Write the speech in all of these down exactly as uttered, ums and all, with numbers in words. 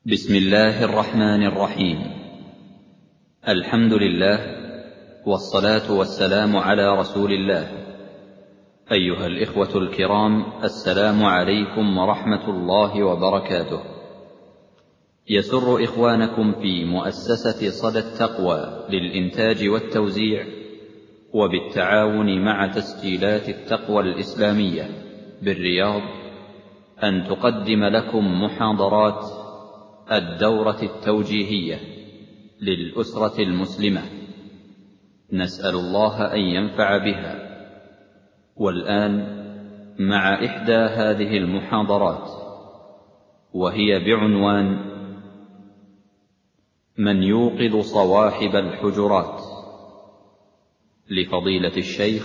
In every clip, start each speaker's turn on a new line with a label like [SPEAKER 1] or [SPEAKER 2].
[SPEAKER 1] بسم الله الرحمن الرحيم. الحمد لله والصلاة والسلام على رسول الله. أيها الإخوة الكرام، السلام عليكم ورحمة الله وبركاته. يسر إخوانكم في مؤسسة صدى التقوى للإنتاج والتوزيع وبالتعاون مع تسجيلات التقوى الإسلامية بالرياض أن تقدم لكم محاضرات الدورة التوجيهية للأسرة المسلمة، نسأل الله أن ينفع بها. والآن مع إحدى هذه المحاضرات، وهي بعنوان من يوقظ صواحب الحجرات، لفضيلة الشيخ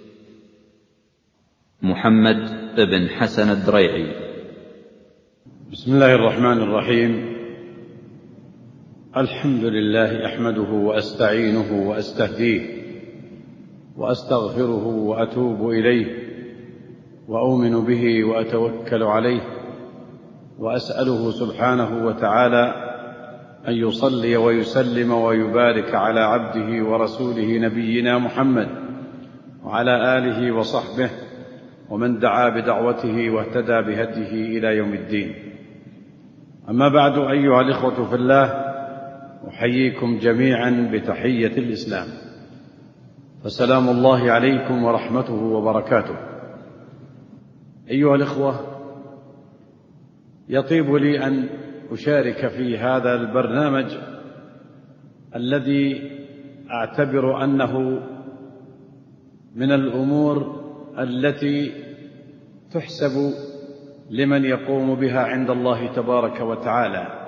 [SPEAKER 1] محمد بن حسن الدريعي.
[SPEAKER 2] بسم الله الرحمن الرحيم. الحمد لله أحمده وأستعينه وأستهديه وأستغفره وأتوب إليه وأؤمن به وأتوكل عليه، وأسأله سبحانه وتعالى أن يصلي ويسلم ويبارك على عبده ورسوله نبينا محمد وعلى آله وصحبه ومن دعا بدعوته واهتدى بهديه إلى يوم الدين. أما بعد، أيها الإخوة في الله، أحييكم جميعا بتحية الإسلام، فسلام الله عليكم ورحمته وبركاته. أيها الإخوة، يطيب لي أن أشارك في هذا البرنامج الذي أعتبر أنه من الأمور التي تحسب لمن يقوم بها عند الله تبارك وتعالى،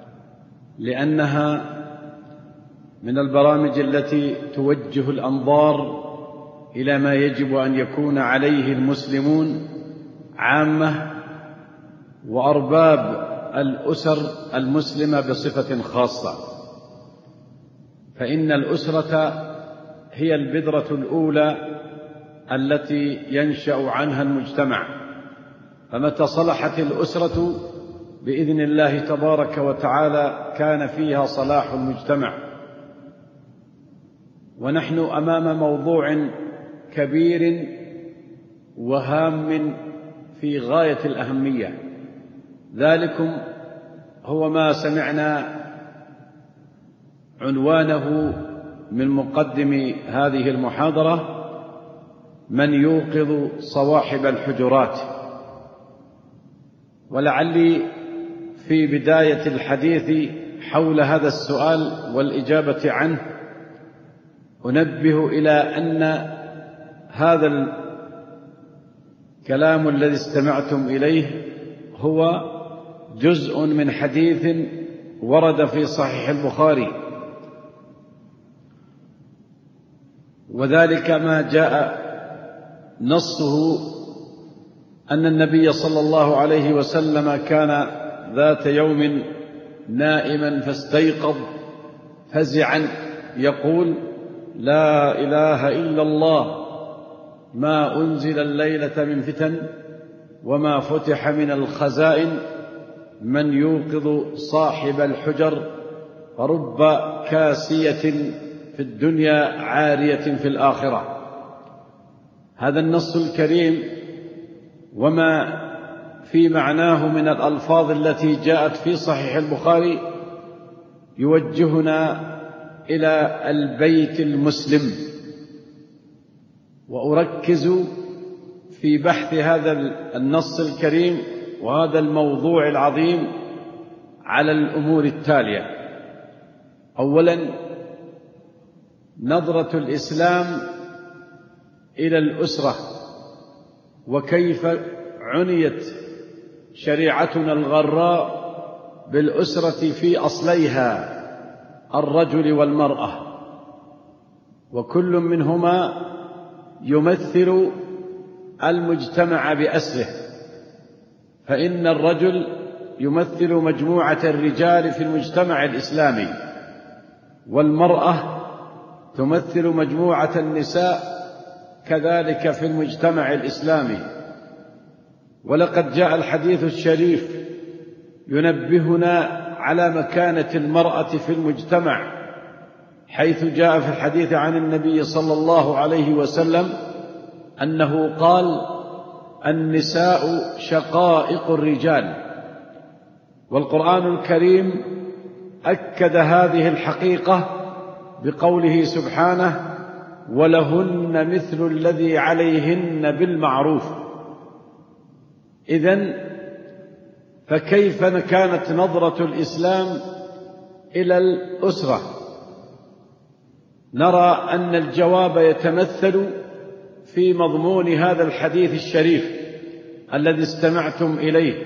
[SPEAKER 2] لأنها من البرامج التي توجه الأنظار إلى ما يجب أن يكون عليه المسلمون عامة وأرباب الأسر المسلمة بصفة خاصة. فإن الأسرة هي البذرة الأولى التي ينشأ عنها المجتمع، فمتى صلحت الأسرة بإذن الله تبارك وتعالى كان فيها صلاح المجتمع. ونحن أمام موضوع كبير وهام في غاية الأهمية، ذلكم هو ما سمعنا عنوانه من مقدم هذه المحاضرة: من يوقظ صواحب الحجرات. ولعلي في بداية الحديث حول هذا السؤال والإجابة عنه أنبه إلى أن هذا الكلام الذي استمعتم إليه هو جزء من حديث ورد في صحيح البخاري، وذلك ما جاء نصه أن النبي صلى الله عليه وسلم كان ذات يوم نائما فاستيقظ فزعا يقول: لا إله إلا الله، ما أنزل الليلة من فتن وما فتح من الخزائن، من يوقظ صاحب الحجر فرب كاسية في الدنيا عارية في الآخرة. هذا النص الكريم وما في معناه من الألفاظ التي جاءت في صحيح البخاري يوجهنا إلى البيت المسلم. وأركز في بحث هذا النص الكريم وهذا الموضوع العظيم على الأمور التالية: أولا، نظرة الإسلام إلى الأسرة، وكيف عنيت شريعتنا الغراء بالأسرة في أصليها الرجل والمرأة، وكل منهما يمثل المجتمع بأسره. فإن الرجل يمثل مجموعة الرجال في المجتمع الإسلامي، والمرأة تمثل مجموعة النساء كذلك في المجتمع الإسلامي. ولقد جاء الحديث الشريف ينبهنا على مكانة المرأة في المجتمع، حيث جاء في الحديث عن النبي صلى الله عليه وسلم أنه قال: النساء شقائق الرجال. والقرآن الكريم أكد هذه الحقيقة بقوله سبحانه: ولهن مثل الذي عليهن بالمعروف. إذن فكيف كانت نظرة الإسلام إلى الأسرة؟ نرى أن الجواب يتمثل في مضمون هذا الحديث الشريف الذي استمعتم إليه.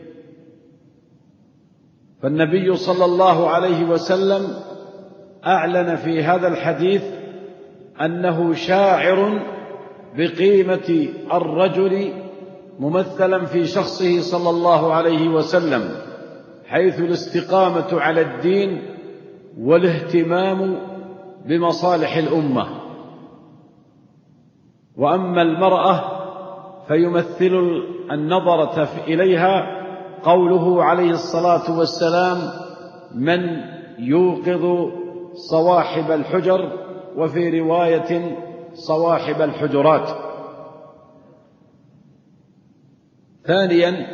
[SPEAKER 2] فالنبي صلى الله عليه وسلم أعلن في هذا الحديث أنه شاعر بقيمة الرجل ممثلا في شخصه صلى الله عليه وسلم، حيث الاستقامة على الدين والاهتمام بمصالح الأمة. وأما المرأة فيمثل النظرة إليها قوله عليه الصلاة والسلام: من يوقظ صواحب الحجر، وفي رواية صواحب الحجرات. ثانيا،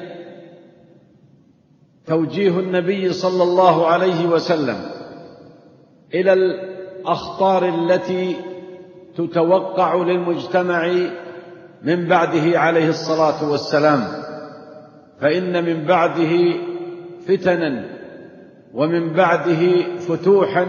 [SPEAKER 2] توجيه النبي صلى الله عليه وسلم إلى الأخطار التي تتوقع للمجتمع من بعده عليه الصلاة والسلام، فإن من بعده فتنا ومن بعده فتوحا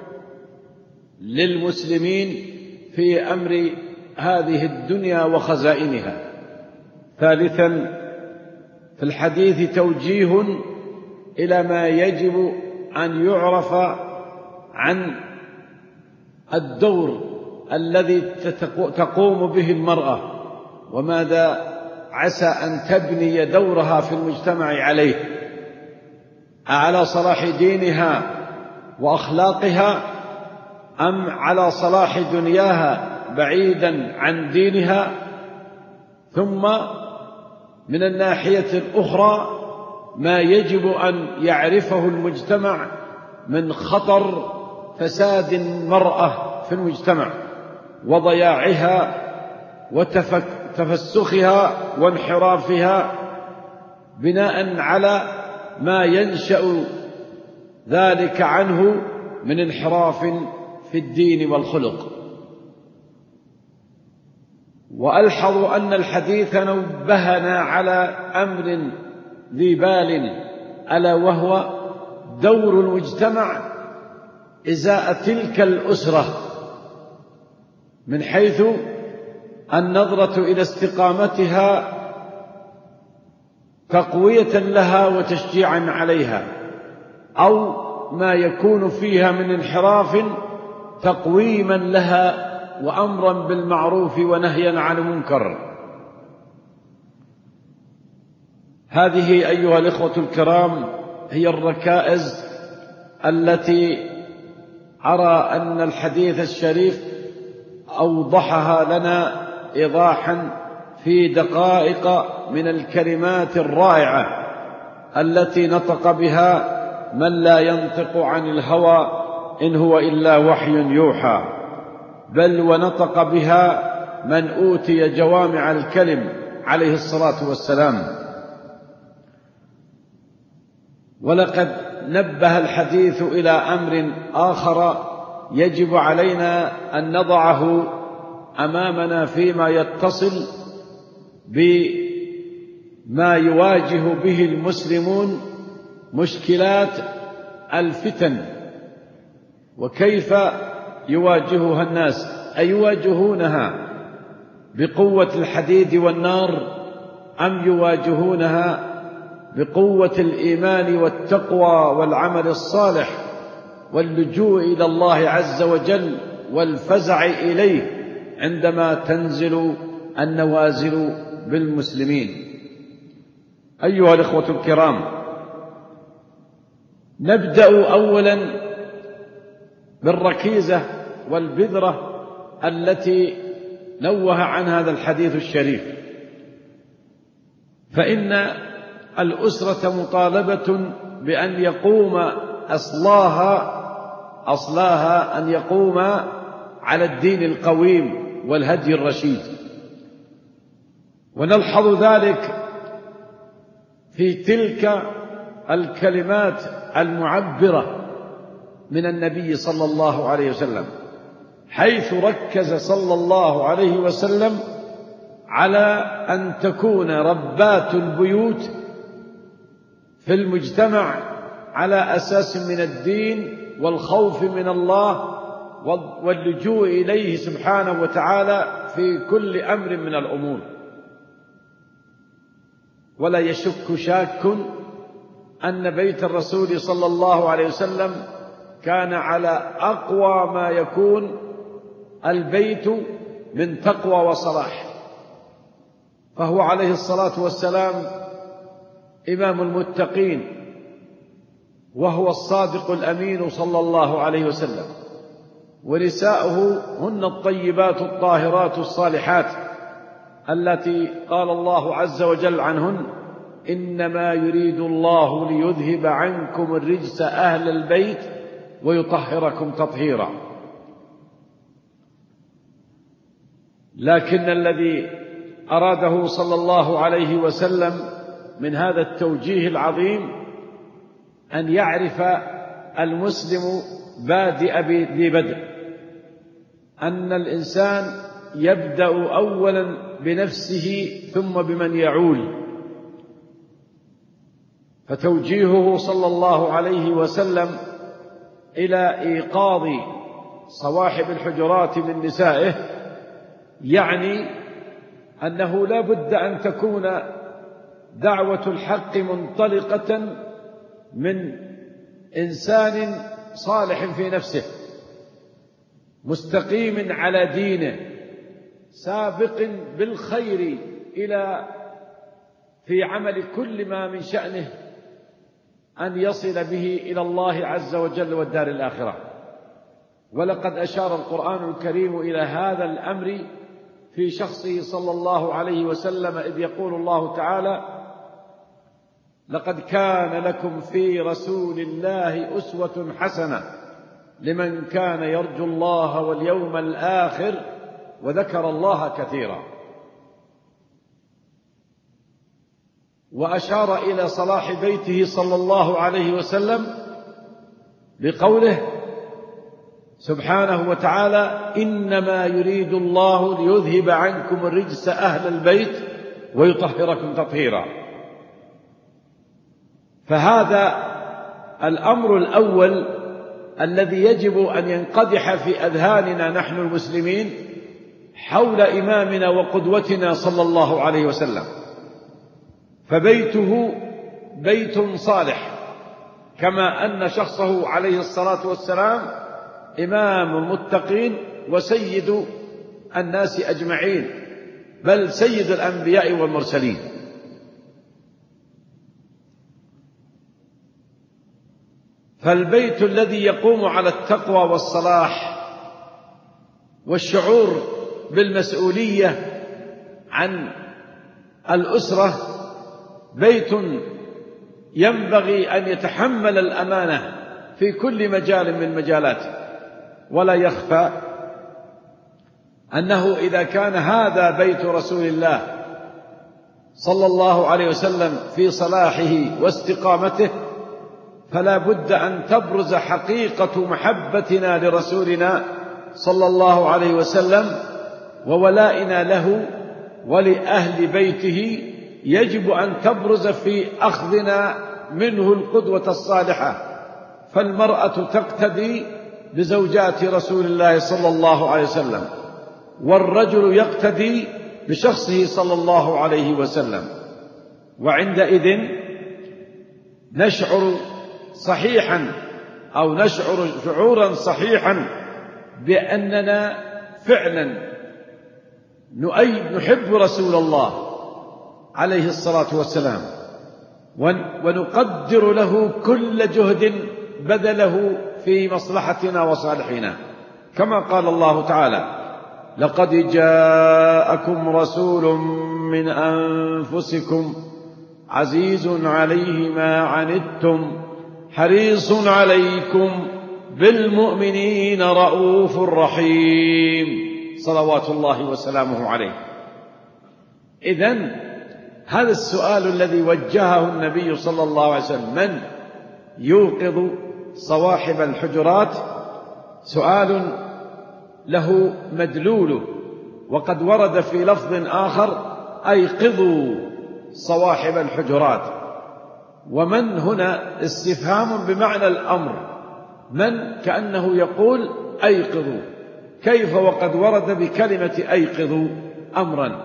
[SPEAKER 2] للمسلمين في أمر هذه الدنيا وخزائنها. ثالثا، في الحديث توجيه إلى ما يجب أن يعرف عن الدور الذي تقوم به المرأة، وماذا عسى أن تبني دورها في المجتمع عليه: أعلى صلاح دينها وأخلاقها، أم على صلاح دنياها بعيدا عن دينها؟ ثم من الناحية الأخرى ما يجب أن يعرفه المجتمع من خطر فساد المرأة في المجتمع وضياعها وتفسخها وانحرافها، بناء على ما ينشأ ذلك عنه من انحراف في الدين والخلق. وألحظ أن الحديث نبهنا على أمر ذي بال، ألا وهو دور المجتمع إزاء تلك الأسرة، من حيث النظرة إلى استقامتها تقوية لها وتشجيعا عليها، أو ما يكون فيها من انحراف تقويما لها وأمرا بالمعروف ونهيا عن المنكر. هذه أيها الإخوة الكرام هي الركائز التي أرى أن الحديث الشريف أوضحها لنا إيضاحا في دقائق من الكلمات الرائعة التي نطق بها من لا ينطق عن الهوى إن هو إلا وحي يوحى، بل ونطق بها من أوتي جوامع الكلم عليه الصلاة والسلام. ولقد نبه الحديث إلى أمر آخر يجب علينا أن نضعه أمامنا فيما يتصل بما يواجه به المسلمون مشكلات الفتن، وكيف يواجهها الناس. أي يواجهونها بقوة الحديد والنار، أم يواجهونها بقوة الإيمان والتقوى والعمل الصالح واللجوء إلى الله عز وجل والفزع إليه عندما تنزل النوازل بالمسلمين؟ أيها الإخوة الكرام، نبدأ أولا بالركيزة والبذرة التي نوه عن هذا الحديث الشريف. فإن الأسرة مطالبة بأن يقوم أصلاها أصلاها أن يقوم على الدين القويم والهدي الرشيد. ونلحظ ذلك في تلك الكلمات المعبرة من النبي صلى الله عليه وسلم، حيث ركز صلى الله عليه وسلم على أن تكون ربات البيوت في المجتمع على أساس من الدين والخوف من الله واللجوء إليه سبحانه وتعالى في كل أمر من الأمور. ولا يشك شاك أن بيت الرسول صلى الله عليه وسلم كان على أقوى ما يكون البيت من تقوى وصلاح، فهو عليه الصلاة والسلام إمام المتقين، وهو الصادق الأمين صلى الله عليه وسلم، ونساؤه هن الطيبات الطاهرات الصالحات التي قال الله عز وجل عنهن: إنما يريد الله ليذهب عنكم الرجس أهل البيت ويطهركم تطهيرا. لكن الذي أراده صلى الله عليه وسلم من هذا التوجيه العظيم أن يعرف المسلم بادئ ذي بدء أن الإنسان يبدأ أولا بنفسه ثم بمن يعول. فتوجيهه صلى الله عليه وسلم إلى إيقاظ صواحب الحجرات من نسائه يعني أنه لا بد أن تكون دعوة الحق منطلقة من إنسان صالح في نفسه، مستقيم على دينه، سابق بالخير إلى في عمل كل ما من شأنه أن يصل به إلى الله عز وجل والدار الآخرة. ولقد أشار القرآن الكريم إلى هذا الأمر في شخصه صلى الله عليه وسلم، إذ يقول الله تعالى: لقد كان لكم في رسول الله أسوة حسنة لمن كان يرجو الله واليوم الآخر وذكر الله كثيرا. وأشار إلى صلاح بيته صلى الله عليه وسلم بقوله سبحانه وتعالى: إنما يريد الله ليذهب عنكم الرجس أهل البيت ويطهركم تطهيرا. فهذا الأمر الأول الذي يجب أن ينقدح في أذهاننا نحن المسلمين حول إمامنا وقدوتنا صلى الله عليه وسلم. فبيته بيت صالح، كما أن شخصه عليه الصلاة والسلام إمام المتقين وسيد الناس أجمعين، بل سيد الأنبياء والمرسلين. فالبيت الذي يقوم على التقوى والصلاح والشعور بالمسؤولية عن الأسرة بيت ينبغي أن يتحمل الأمانة في كل مجال من مجالاته. ولا يخفى أنه إذا كان هذا بيت رسول الله صلى الله عليه وسلم في صلاحه واستقامته، فلا بد أن تبرز حقيقة محبتنا لرسولنا صلى الله عليه وسلم وولائنا له ولأهل بيته. يجب أن تبرز في أخذنا منه القدوة الصالحة. فالمرأة تقتدي بزوجات رسول الله صلى الله عليه وسلم، والرجل يقتدي بشخصه صلى الله عليه وسلم. وعندئذ نشعر صحيحا أو نشعر شعورا صحيحا بأننا فعلا نحب رسول الله عليه الصلاة والسلام، ونقدر له كل جهد بذله في مصلحتنا وصالحنا، كما قال الله تعالى: لقد جاءكم رسول من أنفسكم عزيز عليه ما عنتم حريص عليكم بالمؤمنين رؤوف رحيم صلوات الله وسلامه عليه. إذن هذا السؤال الذي وجهه النبي صلى الله عليه وسلم: من يوقظ صواحب الحجرات؟ سؤال له مدلوله، وقد ورد في لفظ آخر: أيقظوا صواحب الحجرات. ومن هنا استفهام بمعنى الأمر، من كأنه يقول أيقظوا، كيف وقد ورد بكلمة أيقظوا أمرا؟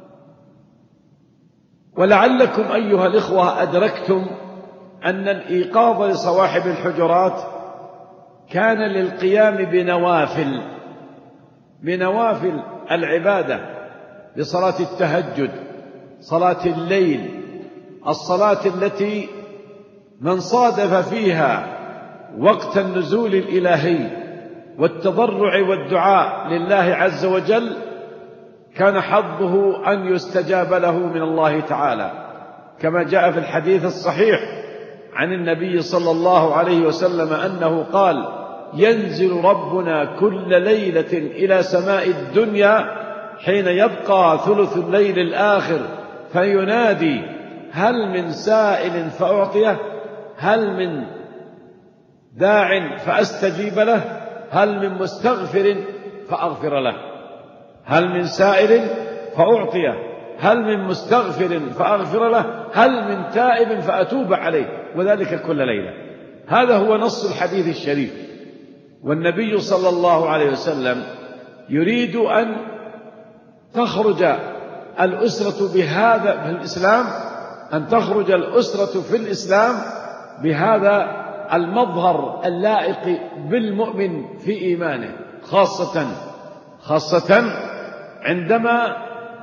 [SPEAKER 2] ولعلكم أيها الإخوة أدركتم أن الإيقاظ لصواحب الحجرات كان للقيام بنوافل بنوافل العبادة، بصلاة التهجد، صلاة الليل، الصلاة التي من صادف فيها وقت النزول الإلهي والتضرع والدعاء لله عز وجل كان حظه أن يستجاب له من الله تعالى، كما جاء في الحديث الصحيح عن النبي صلى الله عليه وسلم أنه قال: ينزل ربنا كل ليلة إلى سماء الدنيا حين يبقى ثلث الليل الآخر فينادي: هل من سائل فأعطيه، هل من داع فأستجيب له، هل من مستغفر فأغفر له. هل من سائل فأعطيه، هل من مستغفر فأغفر له، هل من تائب فأتوب عليه، وذلك كل ليلة. هذا هو نص الحديث الشريف. والنبي صلى الله عليه وسلم يريد أن تخرج الأسرة بهذا في الإسلام أن تخرج الأسرة في الإسلام بهذا المظهر اللائق بالمؤمن في إيمانه، خاصة خاصة عندما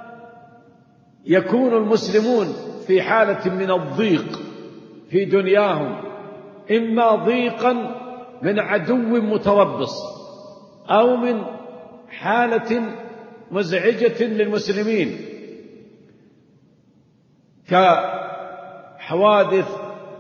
[SPEAKER 2] يكون المسلمون في حالة من الضيق في دنياهم، إما ضيقا من عدو متربص أو من حالة مزعجة للمسلمين كحوادث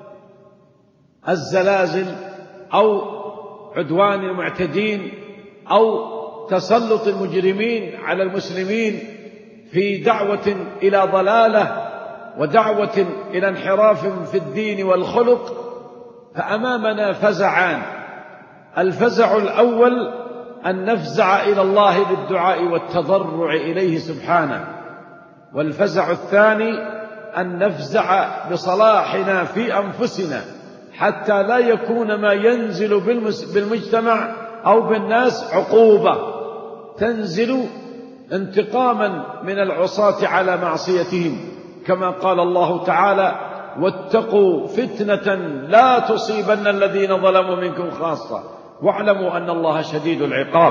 [SPEAKER 2] الزلازل أو عدوان المعتدين أو تسلط المجرمين على المسلمين في دعوة إلى ضلالة ودعوة إلى انحراف في الدين والخلق. فأمامنا فزعان: الفزع الأول أن نفزع إلى الله بالدعاء والتضرع إليه سبحانه، والفزع الثاني أن نفزع بصلاحنا في أنفسنا حتى لا يكون ما ينزل بالمجتمع أو بالناس عقوبة تنزل انتقاما من العصاة على معصيتهم، كما قال الله تعالى: واتقوا فتنة لا تصيبن الذين ظلموا منكم خاصة واعلموا أن الله شديد العقاب.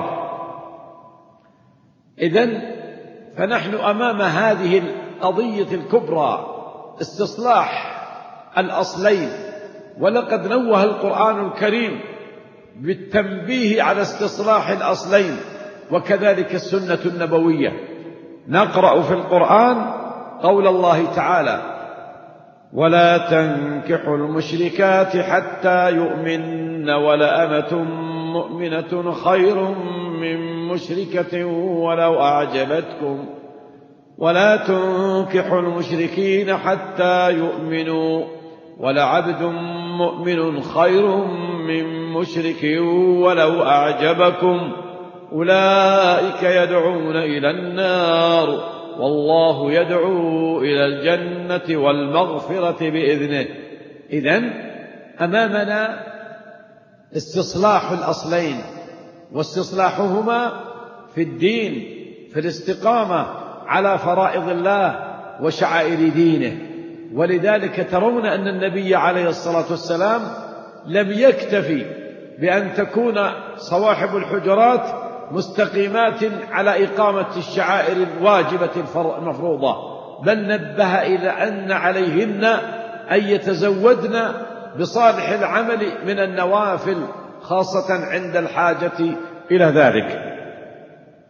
[SPEAKER 2] إذن فنحن أمام هذه القضية الكبرى، استصلاح الأصلين. ولقد نوه القرآن الكريم بالتنبيه على استصلاح الأصلين، وكذلك السنة النبوية. نقرأ في القرآن قول الله تعالى: ولا تنكحوا المشركات حتى يؤمن ولأمة مؤمنة خير من مشركة ولو أعجبتكم ولا تنكحوا المشركين حتى يؤمنوا ولعبد مؤمن خير من مشرك ولو أعجبكم أولئك يدعون إلى النار والله يدعو إلى الجنة والمغفرة بإذنه. إذن أمامنا استصلاح الأصلين، واستصلاحهما في الدين، في الاستقامة على فرائض الله وشعائر دينه. ولذلك ترون أن النبي عليه الصلاة والسلام لم يكتفي بأن تكون صواحب الحجرات مستقيمات على إقامة الشعائر الواجبة المفروضة، بل نبه إلى أن عليهن أن يتزودن بصالح العمل من النوافل، خاصة عند الحاجة إلى ذلك.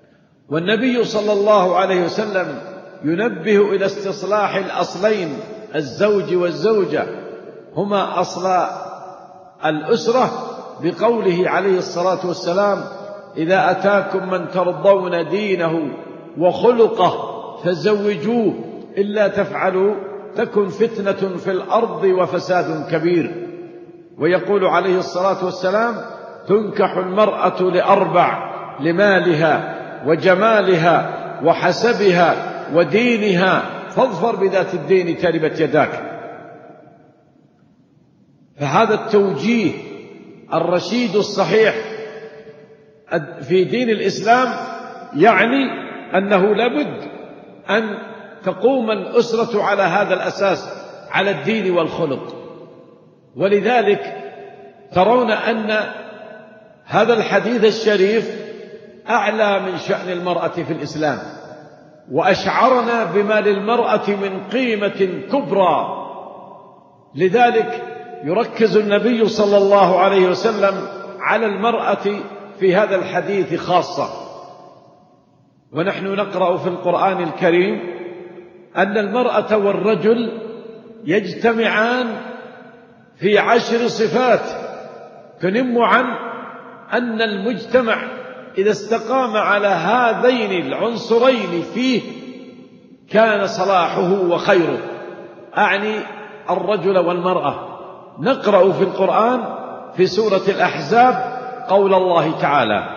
[SPEAKER 2] والنبي صلى الله عليه وسلم ينبه إلى استصلاح الأصلين الزوج والزوجة هما أصل الأسرة، بقوله عليه الصلاة والسلام: إذا أتاكم من ترضون دينه وخلقه فزوجوه، إلا تفعلوا تكن فتنة في الأرض وفساد كبير. ويقول عليه الصلاة والسلام: تنكح المرأة لأربع: لمالها وجمالها وحسبها ودينها، فاظفر بذات الدين تربت يداك. فهذا التوجيه الرشيد الصحيح في دين الإسلام يعني أنه لابد أن تقوم الأسرة على هذا الأساس، على الدين والخلق. ولذلك ترون أن هذا الحديث الشريف أعلى من شأن المرأة في الإسلام، وأشعرنا بما للمرأة من قيمة كبرى. لذلك يركز النبي صلى الله عليه وسلم على المرأة في هذا الحديث خاصة. ونحن نقرأ في القرآن الكريم أن المرأة والرجل يجتمعان في عشر صفات تنم عن أن المجتمع إذا استقام على هذين العنصرين فيه كان صلاحه وخيره، أعني الرجل والمرأة. نقرأ في القرآن في سورة الأحزاب قول الله تعالى: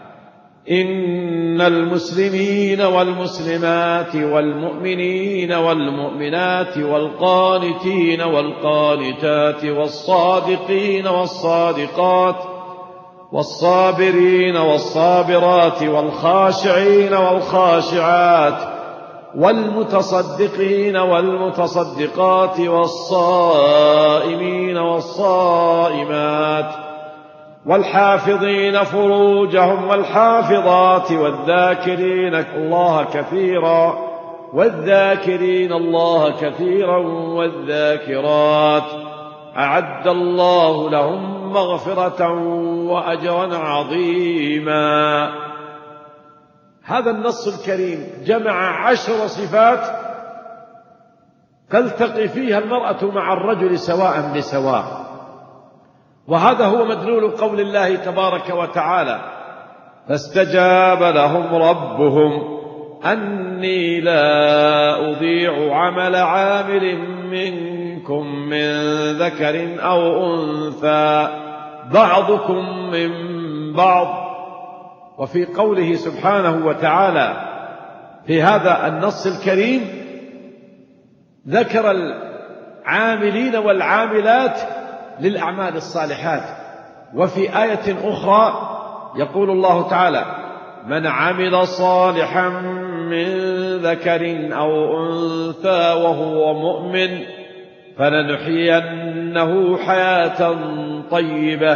[SPEAKER 2] إن المسلمين والمسلمات والمؤمنين والمؤمنات والقانتين والقانتات والصادقين والصادقات والصابرين والصابرات والخاشعين والخاشعات والمتصدقين والمتصدقات والصائمين والصائمات والحافظين فروجهم والحافظات والذاكرين الله كثيرا والذاكرين الله كثيرا والذاكرات أعد الله لهم مغفرة وأجرا عظيما. هذا النص الكريم جمع عشر صفات تلتقي فيها المرأة مع الرجل سواء بسواء، وهذا هو مدلول قول الله تبارك وتعالى: فاستجاب لهم ربهم أني لا أضيع عمل عامل منكم من ذكر أو أنثى بعضكم من بعض. وفي قوله سبحانه وتعالى في هذا النص الكريم ذكر العاملين والعاملات للأعمال الصالحات. وفي آية أخرى يقول الله تعالى: من عمل صالحا من ذكر أو أنثى وهو مؤمن فلنحيينه حياة طيبة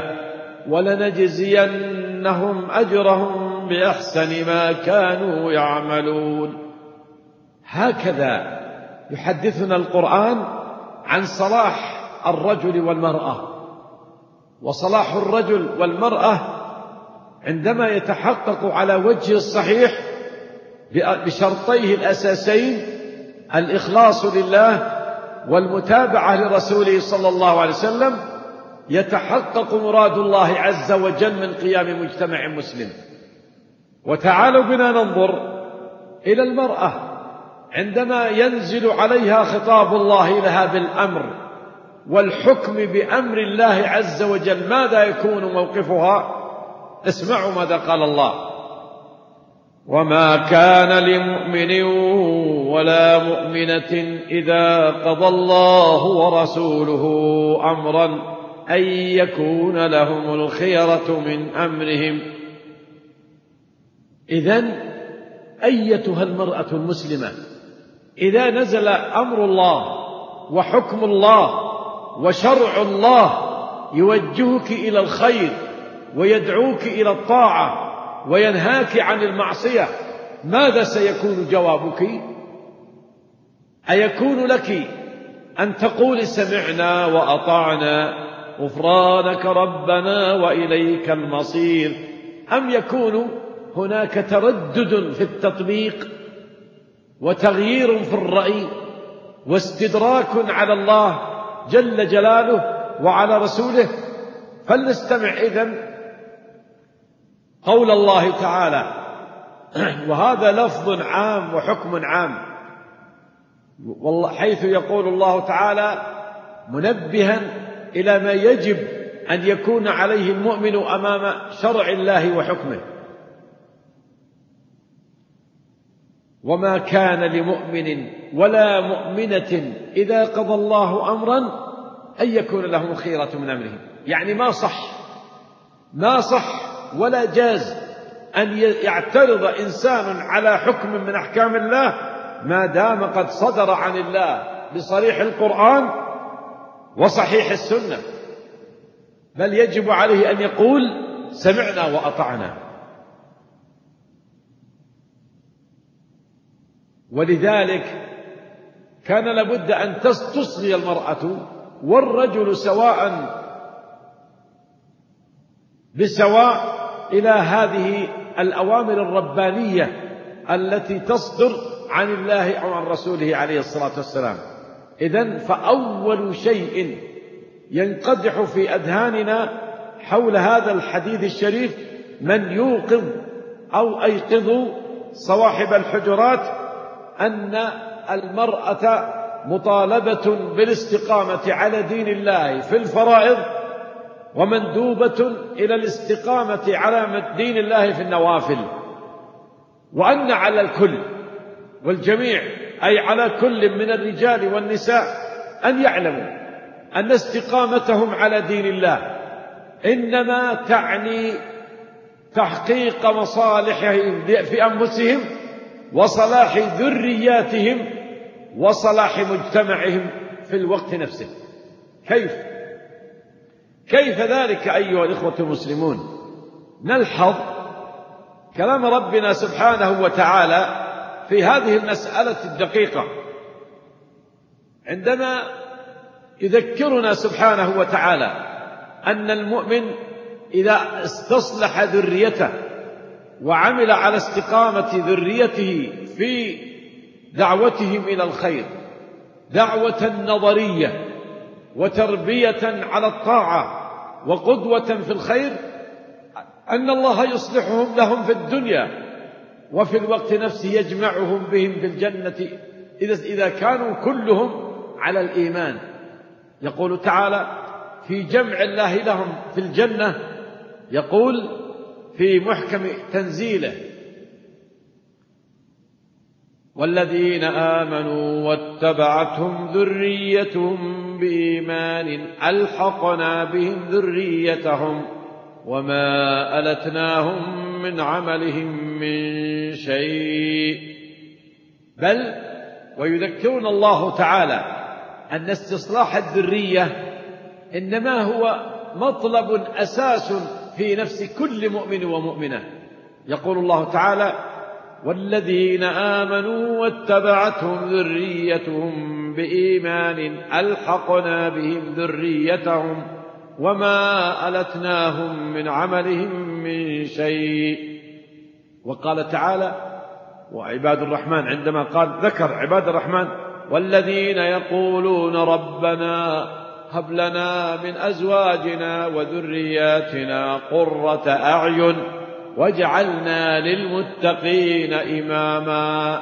[SPEAKER 2] ولنجزينهم أجرهم بأحسن ما كانوا يعملون. هكذا يحدثنا القرآن عن صلاح الرجل والمرأة. وصلاح الرجل والمرأة عندما يتحقق على وجه الصحيح بشرطيه الأساسين: الإخلاص لله والمتابعة لرسوله صلى الله عليه وسلم، يتحقق مراد الله عز وجل من قيام مجتمع مسلم. وتعالوا بنا ننظر إلى المرأة عندما ينزل عليها خطاب الله لها بالأمر والحكم بأمر الله عز وجل، ماذا يكون موقفها؟ اسمعوا ماذا قال الله: وما كان لمؤمن ولا مؤمنة إذا قضى الله ورسوله أمرا أن يكون لهم الخيرة من أمرهم. إذن أيتها المرأة المسلمة، إذا نزل أمر الله وحكم الله وشرع الله يوجهك إلى الخير ويدعوك إلى الطاعة وينهاك عن المعصية، ماذا سيكون جوابك؟ أيكون لك أن تقول سمعنا وأطعنا غفرانك ربنا وإليك المصير، أم يكون هناك تردد في التطبيق وتغيير في الرأي واستدراك على الله جل جلاله وعلى رسوله. فلنستمع إذن قول الله تعالى، وهذا لفظ عام وحكم عام، حيث يقول الله تعالى منبها إلى ما يجب أن يكون عليه المؤمن أمام شرع الله وحكمه: وما كان لمؤمن ولا مؤمنة إذا قضى الله أمرا أن يكون لهم الخيرة من أمرهم. يعني ما صح ما صح ولا جاز أن يعترض إنسان على حكم من أحكام الله ما دام قد صدر عن الله بصريح القرآن وصحيح السنة، بل يجب عليه أن يقول سمعنا وأطعنا. ولذلك كان لابد أن تصغي المرأة والرجل سواء بسواء إلى هذه الأوامر الربانية التي تصدر عن الله أو عن رسوله عليه الصلاة والسلام. إذن فأول شيء ينقدح في أذهاننا حول هذا الحديث الشريف: من يوقظ أو أيقظوا صواحب الحجرات، أن المرأة مطالبة بالاستقامة على دين الله في الفرائض، ومندوبة إلى الاستقامة على دين الله في النوافل، وأن على الكل والجميع، أي على كل من الرجال والنساء، أن يعلموا أن استقامتهم على دين الله إنما تعني تحقيق مصالحهم في أنفسهم وصلاح ذرياتهم وصلاح مجتمعهم في الوقت نفسه. كيف؟ كيف ذلك أيها الإخوة المسلمون؟ نلحظ كلام ربنا سبحانه وتعالى في هذه المسألة الدقيقة عندما يذكرنا سبحانه وتعالى أن المؤمن إذا استصلح ذريته وعمل على استقامة ذريته في دعوتهم إلى الخير دعوة نظرية وتربية على الطاعة وقدوة في الخير، أن الله يصلحهم لهم في الدنيا وفي الوقت نفسه يجمعهم بهم في الجنة إذا كانوا كلهم على الإيمان. يقول تعالى في جمع الله لهم في الجنة، يقول في محكم تنزيله: والذين آمنوا واتبعتهم ذريتهم بإيمان ألحقنا بهم ذريتهم وما ألتناهم من عملهم من شيء. بل ويذكرنا الله تعالى أن استصلاح الذرية إنما هو مطلب أساس في نفس كل مؤمن ومؤمنة. يقول الله تعالى: والذين آمنوا واتبعتهم ذريتهم بإيمان ألحقنا بهم ذريتهم وما ألتناهم من عملهم من شيء. وقال تعالى: وعباد الرحمن، عندما قال ذكر عباد الرحمن: والذين يقولون ربنا هب لنا من أزواجنا وذرياتنا قرة أعين واجعلنا للمتقين إماما.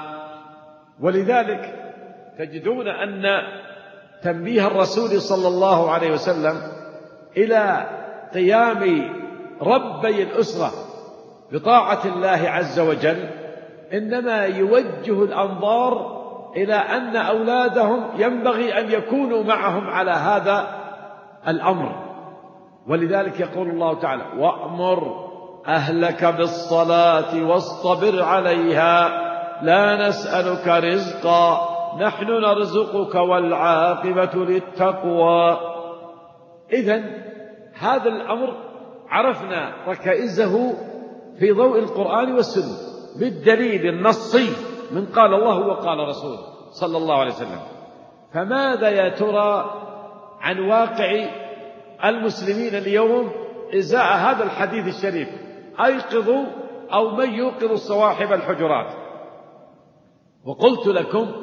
[SPEAKER 2] ولذلك تجدون أن تنبيه الرسول صلى الله عليه وسلم إلى قيام ربي الأسرة بطاعة الله عز وجل إنما يوجه الأنظار إلى أن أولادهم ينبغي أن يكونوا معهم على هذا الأمر. ولذلك يقول الله تعالى: وأمر أهلك بالصلاة واصطبر عليها لا نسألك رزقا نحن نرزقك والعاقبة للتقوى. إذن هذا الأمر عرفنا ركائزه في ضوء القرآن والسنة بالدليل النصي من قال الله وقال رسوله صلى الله عليه وسلم. فماذا يا ترى عن واقع المسلمين اليوم إزاء هذا الحديث الشريف: أيقظوا أو من يوقظ صواحب الحجرات؟ وقلت لكم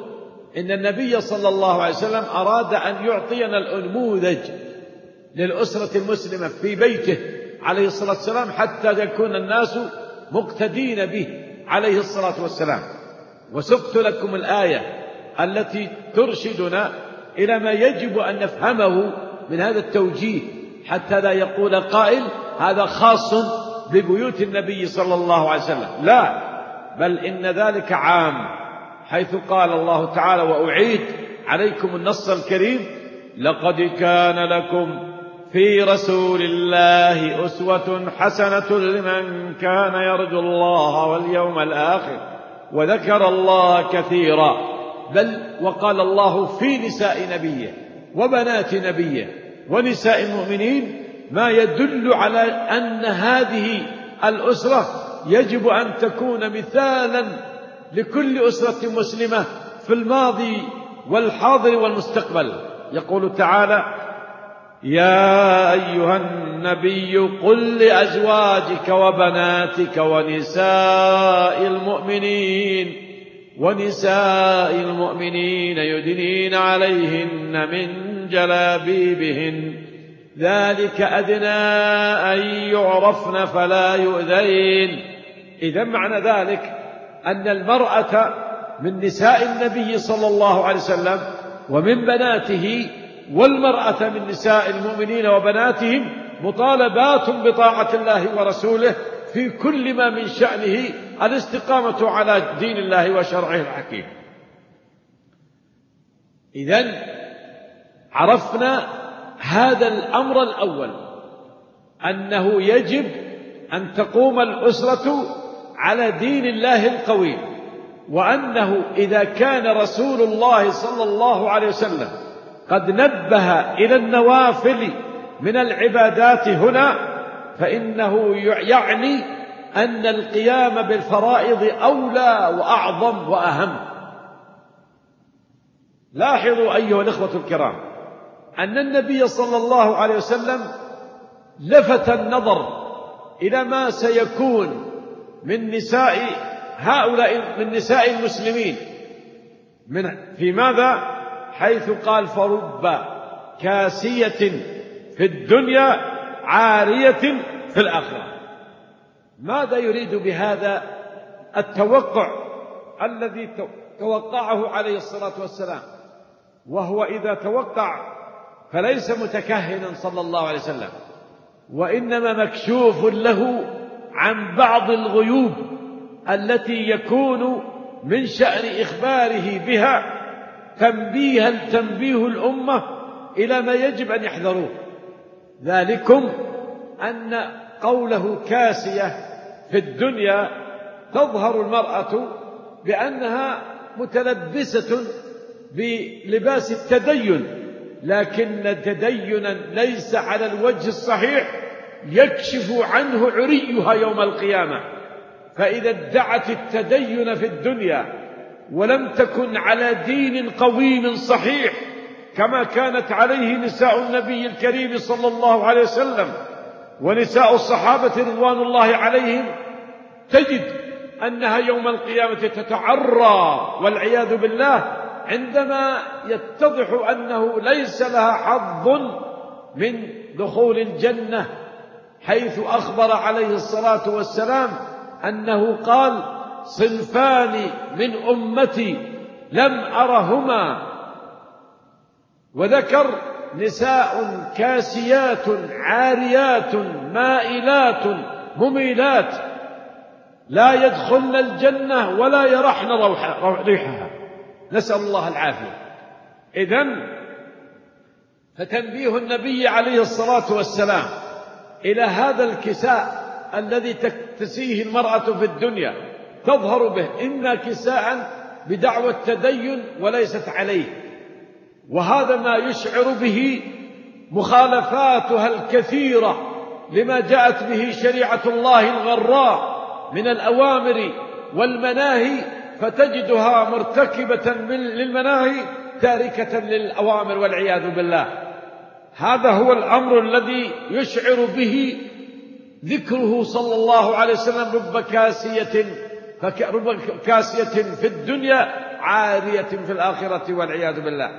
[SPEAKER 2] إن النبي صلى الله عليه وسلم أراد أن يعطينا النموذج للأسرة المسلمة في بيته عليه الصلاة والسلام حتى يكون الناس مقتدين به عليه الصلاة والسلام. وسقت لكم الآية التي ترشدنا إلى ما يجب أن نفهمه من هذا التوجيه حتى لا يقول قائل هذا خاص ببيوت النبي صلى الله عليه وسلم. لا، بل إن ذلك عام، حيث قال الله تعالى: وأعيد عليكم النص الكريم: لقد كان لكم في رسول الله أسوة حسنة لمن كان يرجو الله واليوم الآخر وذكر الله كثيرا. بل وقال الله في نساء نبيه وبنات نبيه ونساء المؤمنين ما يدل على أن هذه الأسرة يجب أن تكون مثالا لكل أسرة مسلمة في الماضي والحاضر والمستقبل. يقول تعالى: يا أيها النبي قل لأزواجك وبناتك ونساء المؤمنين ونساء المؤمنين يدنين عليهن من جلابيبهن ذلك أدنى أن يعرفن فلا يؤذين. إذا معنى ذلك أن المرأة من نساء النبي صلى الله عليه وسلم ومن بناته، والمرأة من نساء المؤمنين وبناتهم مطالبات بطاعة الله ورسوله في كل ما من شأنه الاستقامة على دين الله وشرعه الحكيم. إذن عرفنا هذا الأمر الأول، أنه يجب أن تقوم الأسرة على دين الله القويم، وأنه إذا كان رسول الله صلى الله عليه وسلم قد نبه إلى النوافل من العبادات هنا، فإنه يعني أن القيام بالفرائض أولى وأعظم وأهم. لاحظوا أيها الإخوة الكرام أن النبي صلى الله عليه وسلم لفت النظر إلى ما سيكون من نساء هؤلاء من نساء المسلمين من في ماذا؟ حيث قال: فرب كاسية في الدنيا عارية في الآخرة. ماذا يريد بهذا التوقع الذي توقعه عليه الصلاة والسلام؟ وهو إذا توقع فليس متكهنا صلى الله عليه وسلم، وإنما مكشوف له عن بعض الغيوب التي يكون من شأن إخباره بها تنبيها تنبيه الأمة إلى ما يجب أن يحذروه. ذلكم أن قوله كاسية في الدنيا تظهر المرأة بأنها متلبسة بلباس التدين، لكن تدينا ليس على الوجه الصحيح يكشف عنه عريها يوم القيامة. فإذا ادعت التدين في الدنيا ولم تكن على دين قويم صحيح كما كانت عليه نساء النبي الكريم صلى الله عليه وسلم ونساء الصحابة رضوان الله عليهم، تجد أنها يوم القيامة تتعرى والعياذ بالله عندما يتضح أنه ليس لها حظ من دخول الجنة، حيث أخبر عليه الصلاة والسلام أنه قال: صنفان من أمتي لم أرهما، وذكر نساء كاسيات عاريات مائلات مميلات لا يدخلن الجنة ولا يرحن ريحها، نسأل الله العافية. إذن فتنبيه النبي عليه الصلاة والسلام إلى هذا الكساء الذي تكتسيه المرأة في الدنيا تظهر به إما كساء بدعوى التدين وليست عليه، وهذا ما يشعر به مخالفاتها الكثيرة لما جاءت به شريعة الله الغراء من الأوامر والمناهي، فتجدها مرتكبة للمناهي تاركة للأوامر والعياذ بالله. هذا هو الأمر الذي يشعر به ذكره صلى الله عليه وسلم: رب كاسية رب كاسية في الدنيا عارية في الآخرة والعياذ بالله.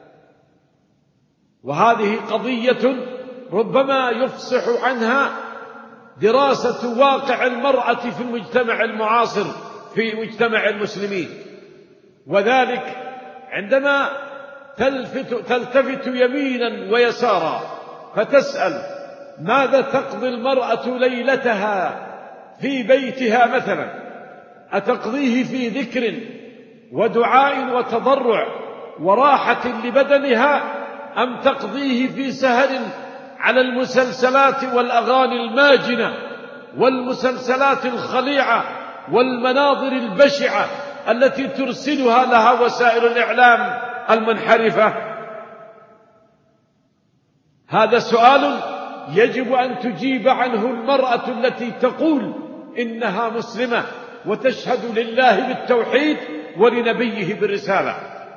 [SPEAKER 2] وهذه قضية ربما يفصح عنها دراسة واقع المرأة في المجتمع المعاصر في مجتمع المسلمين، وذلك عندما تلفت, تلتفت يمينا ويسارا فتسأل ماذا تقضي المرأة ليلتها في بيتها مثلا، أتقضيه في ذكر ودعاء وتضرع وراحة لبدنها، أم تقضيه في سهر على المسلسلات والأغاني الماجنة والمسلسلات الخليعة والمناظر البشعة التي ترسلها لها وسائل الإعلام المنحرفة؟ هذا سؤال يجب أن تجيب عنه المرأة التي تقول إنها مسلمة وتشهد لله بالتوحيد ولنبيه بالرسالة.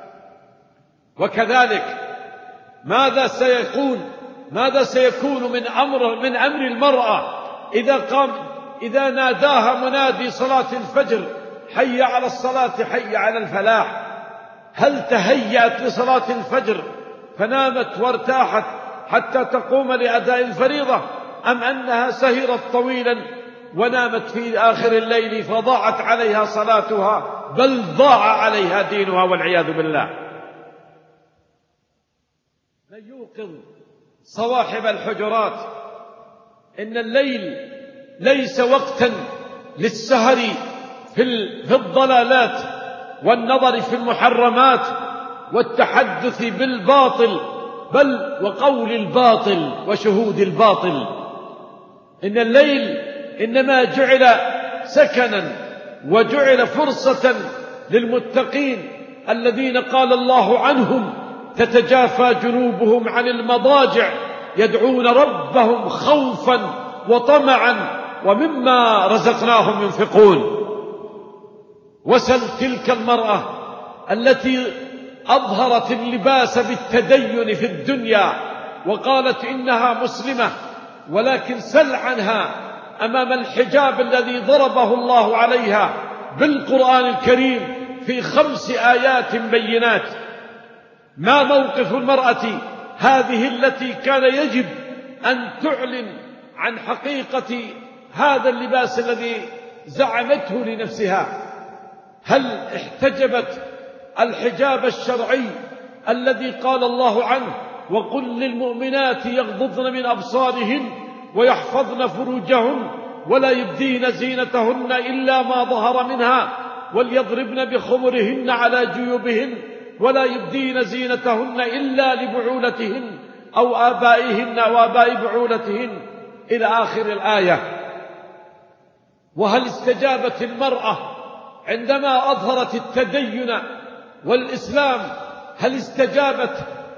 [SPEAKER 2] وكذلك ماذا سيكون ماذا سيكون من أمر من أمر المرأة إذا قام إذا ناداها منادي صلاة الفجر حي على الصلاة حي على الفلاح؟ هل تهيأت لصلاة الفجر فنامت وارتاحت حتى تقوم لأداء الفريضة، أم أنها سهرت طويلا ونامت في آخر الليل فضاعت عليها صلاتها، بل ضاع عليها دينها والعياذ بالله؟ فيوقظ صواحب الحجرات إن الليل ليس وقتا للسهر في الضلالات والنظر في المحرمات والتحدث بالباطل، بل وقول الباطل وشهود الباطل. إن الليل إنما جعل سكنا وجعل فرصة للمتقين الذين قال الله عنهم تتجافى جنوبهم عن المضاجع يدعون ربهم خوفا وطمعا ومما رزقناهم ينفقون. وسل تلك المرأة التي أظهرت اللباس بالتدين في الدنيا وقالت إنها مسلمة، ولكن سل عنها أمام الحجاب الذي ضربه الله عليها بالقرآن الكريم في خمس آيات بينات. ما موقف المرأة هذه التي كان يجب أن تعلن عن حقيقة هذا اللباس الذي زعمته لنفسها؟ هل احتجبت الحجاب الشرعي الذي قال الله عنه وقل للمؤمنات يغضضن من أبصارهن ويحفظن فروجهن ولا يبدين زينتهن إلا ما ظهر منها وليضربن بخمرهن على جيوبهن ولا يبدين زينتهن إلا لبعولتهن أو آبائهن أو آباء بعولتهن إلى آخر الآية. وهل استجابت المرأة عندما أظهرت التدين والإسلام؟ هل استجابت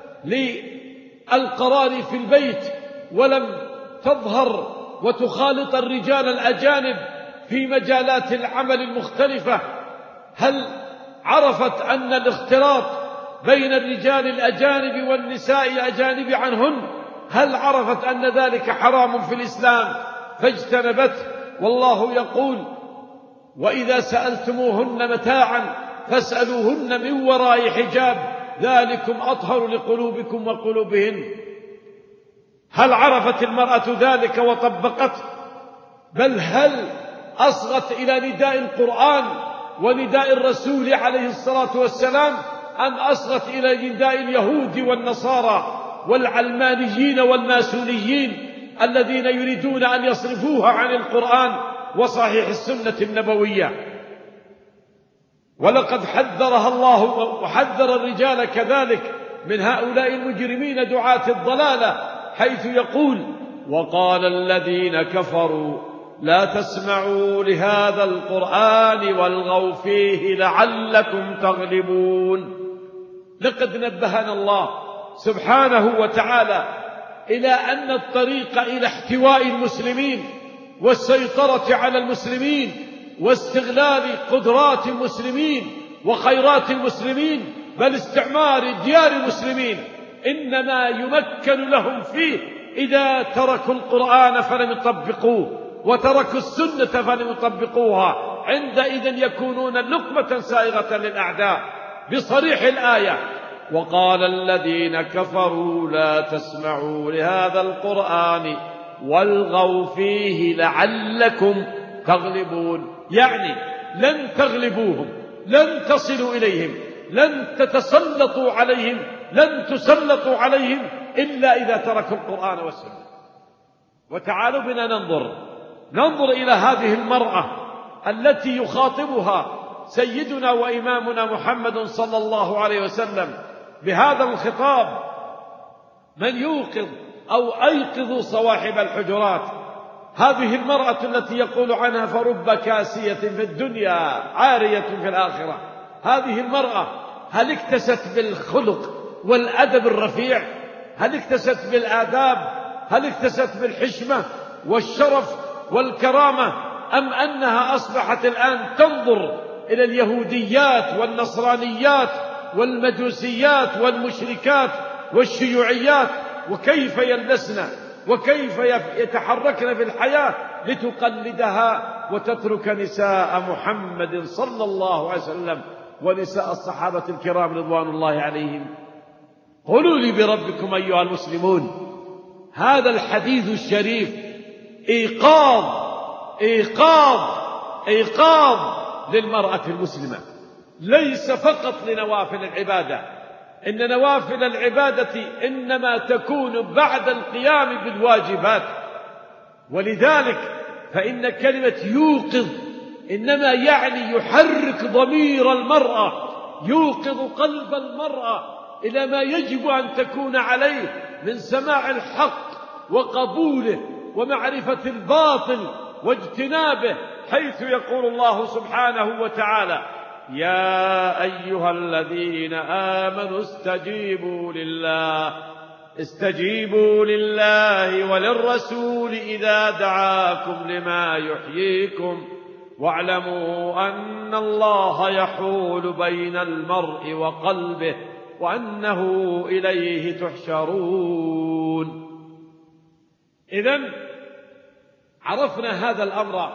[SPEAKER 2] للقرار في البيت ولم تظهر وتخالط الرجال الأجانب في مجالات العمل المختلفة؟ هل عرفت أن الاختلاط بين الرجال الأجانب والنساء الأجانب عنهن، هل عرفت أن ذلك حرام في الإسلام فاجتنبته؟ والله يقول وإذا سألتموهن متاعا فاسألوهن من وراء حجاب ذلكم أطهر لقلوبكم وقلوبهن. هل عرفت المرأة ذلك وطبقته؟ بل هل أصغت إلى نداء القرآن ونداء الرسول عليه الصلاة والسلام، أم أصغت إلى نداء اليهود والنصارى والعلمانيين والماسونيين الذين يريدون أن يصرفوها عن القرآن وصحيح السنة النبوية؟ ولقد حذرها الله وحذر الرجال كذلك من هؤلاء المجرمين دعاة الضلالة، حيث يقول وقال الذين كفروا لا تسمعوا لهذا القرآن والغوا فيه لعلكم تغلبون. لقد نبهنا الله سبحانه وتعالى إلى أن الطريق إلى احتواء المسلمين والسيطرة على المسلمين واستغلال قدرات المسلمين وخيرات المسلمين بل استعمار ديار المسلمين إنما يمكن لهم فيه إذا تركوا القرآن فلم يطبقوه وتركوا السنة فلم يطبقوها، عندئذ يكونون لقمة سائغة للأعداء. بصريح الآية: وقال الذين كفروا لا تسمعوا لهذا القرآن والغوا فيه لعلكم تغلبون. يعني لن تغلبوهم، لن تصلوا إليهم، لن تتسلطوا عليهم، لن تسلطوا عليهم إلا إذا تركوا القرآن والسنة. وتعالوا بنا ننظر ننظر إلى هذه المرأة التي يخاطبها سيدنا وإمامنا محمد صلى الله عليه وسلم بهذا الخطاب: من يوقظ أو أيقظوا صواحب الحجرات. هذه المرأة التي يقول عنها: فرب كاسية في الدنيا عارية في الآخرة. هذه المرأة هل اكتست بالخلق والأدب الرفيع؟ هل اكتست بالآداب؟ هل اكتست بالحشمة والشرف والكرامة؟ أم أنها أصبحت الآن تنظر إلى اليهوديات والنصرانيات والمجوسيات والمشركات والشيوعيات وكيف يلبسن وكيف يتحركن في الحياة لتقلدها وتترك نساء محمد صلى الله عليه وسلم ونساء الصحابة الكرام رضوان الله عليهم؟ قولوا لي بربكم أيها المسلمون، هذا الحديث الشريف إيقاظ إيقاظ إيقاظ للمرأة المسلمة، ليس فقط لنوافل العبادة. إن نوافل العبادة إنما تكون بعد القيام بالواجبات. ولذلك فإن كلمة يوقظ إنما يعني يحرك ضمير المرأة، يوقظ قلب المرأة إلى ما يجب أن تكون عليه من سماع الحق وقبوله ومعرفة الباطل واجتنابه، حيث يقول الله سبحانه وتعالى: يا أيها الذين آمنوا استجيبوا لله استجيبوا لله وللرسول إذا دعاكم لما يحييكم واعلموا أن الله يحول بين المرء وقلبه وأنه إليه تحشرون. إذن عرفنا هذا الأمر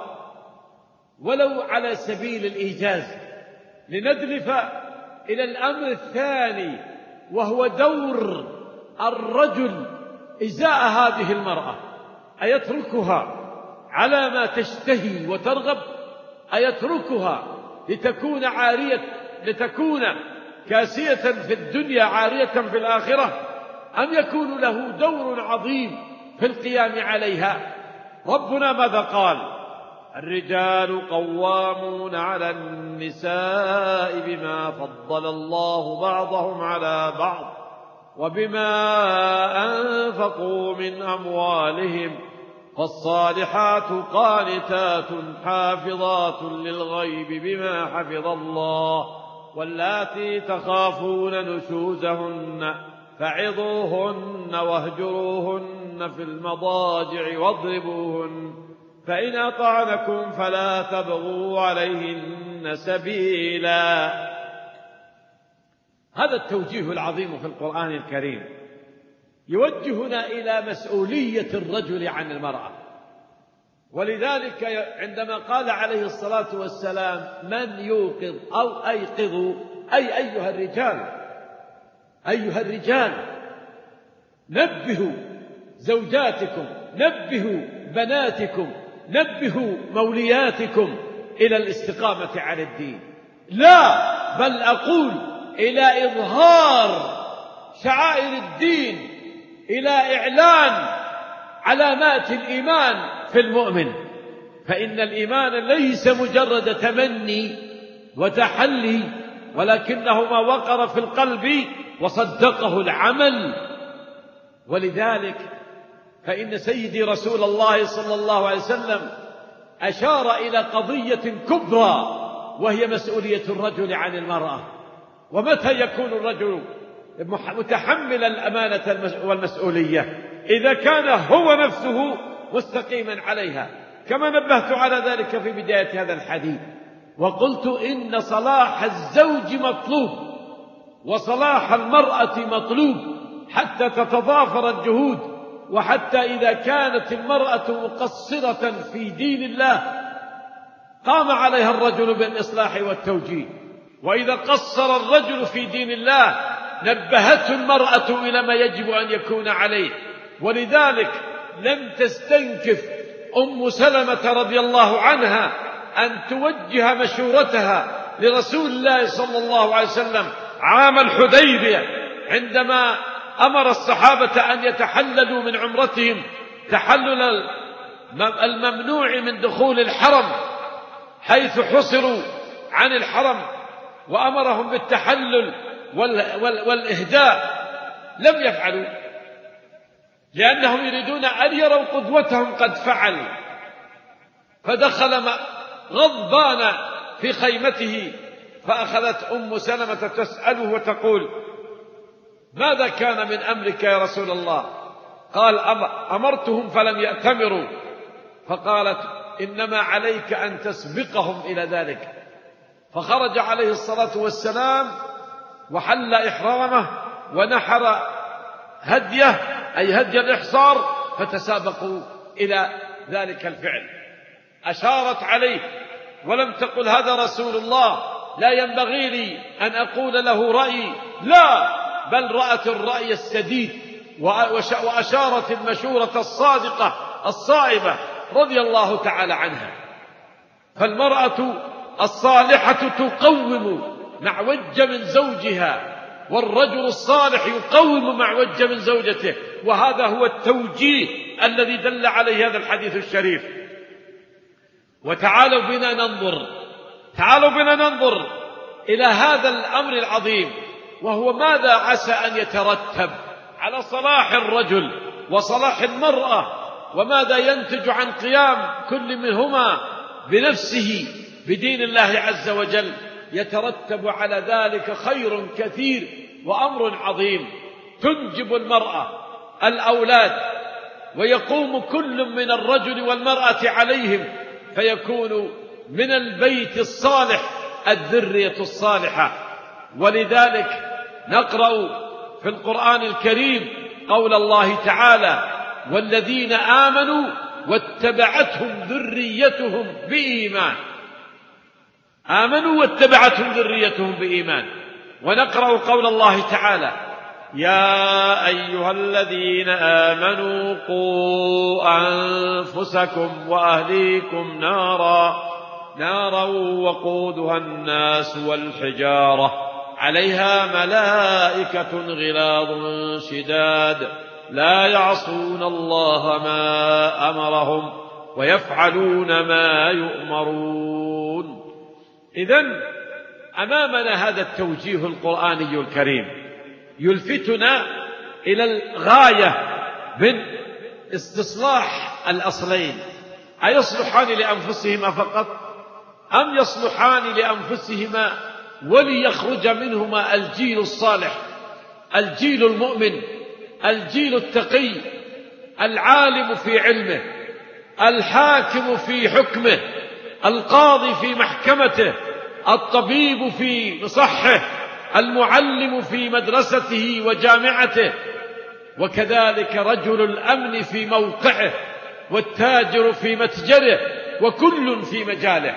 [SPEAKER 2] ولو على سبيل الإيجاز، لندلف إلى الأمر الثاني، وهو دور الرجل إزاء هذه المرأة. أيتركها على ما تشتهي وترغب؟ أيتركها لتكون عارية لتكون كاسية في الدنيا عارية في الآخرة؟ أم يكون له دور عظيم في القيام عليها؟ ربنا ماذا قال؟ الرجال قوامون على النساء بما فضل الله بعضهم على بعض وبما أنفقوا من أموالهم، فالصالحات قانتات حافظات للغيب بما حفظ الله، واللاتي تخافون نشوزهن فعظوهن واهجروهن في المضاجع واضربوهن، فإن أطعنكم فلا تبغوا عليهن سبيلا. هذا التوجيه العظيم في القرآن الكريم يوجهنا إلى مسؤولية الرجل عن المرأة. ولذلك عندما قال عليه الصلاة والسلام: من يوقظ أو أيقظوا، أي أيها الرجال أيها الرجال نبهوا زوجاتكم، نبهوا بناتكم، نبهوا مولياتكم إلى الاستقامة على الدين، لا بل أقول إلى إظهار شعائر الدين، إلى إعلان علامات الإيمان في المؤمن. فإن الإيمان ليس مجرد تمني وتحلي، ولكنه ما وقر في القلب وصدقه العمل. ولذلك فإن سيدي رسول الله صلى الله عليه وسلم أشار إلى قضية كبرى، وهي مسؤولية الرجل عن المرأة. ومتى يكون الرجل متحمل الأمانة والمسؤولية؟ إذا كان هو نفسه مستقيما عليها، كما نبهت على ذلك في بداية هذا الحديث، وقلت إن صلاح الزوج مطلوب وصلاح المرأة مطلوب حتى تتضافر الجهود، وحتى إذا كانت المرأة مقصرة في دين الله قام عليها الرجل بالإصلاح والتوجيه. وإذا قصر الرجل في دين الله نبهته المرأة إلى ما يجب أن يكون عليه. ولذلك لم تستنكف أم سلمة رضي الله عنها أن توجه مشورتها لرسول الله صلى الله عليه وسلم عام الحديبية عندما أمر الصحابة أن يتحللوا من عمرتهم تحلل الممنوع من دخول الحرم حيث حصروا عن الحرم، وأمرهم بالتحلل والإهداء، لم يفعلوا لأنهم يريدون أن يروا قدوتهم قد فعل. فدخل غضبان في خيمته، فأخذت أم سلمة تسأله وتقول: ماذا كان من أمرك يا رسول الله؟ قال: أمرتهم فلم يأتمروا. فقالت: إنما عليك أن تسبقهم إلى ذلك. فخرج عليه الصلاة والسلام وحل إحرامه ونحر هديه أي هدي الإحصار، فتسابقوا إلى ذلك الفعل. أشارت عليه ولم تقل: هذا رسول الله لا ينبغي لي أن أقول له رأيي، لا، بل رأت الرأي السديد وأشارت المشورة الصادقة الصائبة رضي الله تعالى عنها. فالمرأة الصالحة تقوم معوج من زوجها، والرجل الصالح يقوم معوج من زوجته، وهذا هو التوجيه الذي دل عليه هذا الحديث الشريف. وتعالوا بنا ننظر تعالوا بنا ننظر إلى هذا الأمر العظيم، وهو ماذا عسى أن يترتب على صلاح الرجل وصلاح المرأة، وماذا ينتج عن قيام كل منهما بنفسه بدين الله عز وجل. يترتب على ذلك خير كثير وأمر عظيم. تنجب المرأة الأولاد، ويقوم كل من الرجل والمرأة عليهم، فيكون من البيت الصالح الذرية الصالحة. ولذلك نقرأ في القرآن الكريم قول الله تعالى: والذين آمنوا واتبعتهم ذريتهم بإيمان. آمنوا واتبعتهم ذريتهم بإيمان. ونقرأ قول الله تعالى: يا أيها الذين آمنوا قوا أنفسكم وأهليكم نارا نارا وقودها الناس والحجارة عليها ملائكة غلاظ شداد لا يعصون الله ما أمرهم ويفعلون ما يؤمرون. إذن أمامنا هذا التوجيه القرآني الكريم يلفتنا إلى الغاية من استصلاح الأصلين: أيصلحان لأنفسهما فقط، أم يصلحان لأنفسهما وليخرج منهما الجيل الصالح، الجيل المؤمن، الجيل التقي، العالم في علمه، الحاكم في حكمه، القاضي في محكمته، الطبيب في مصحه، المعلم في مدرسته وجامعته، وكذلك رجل الأمن في موقعه، والتاجر في متجره، وكل في مجاله.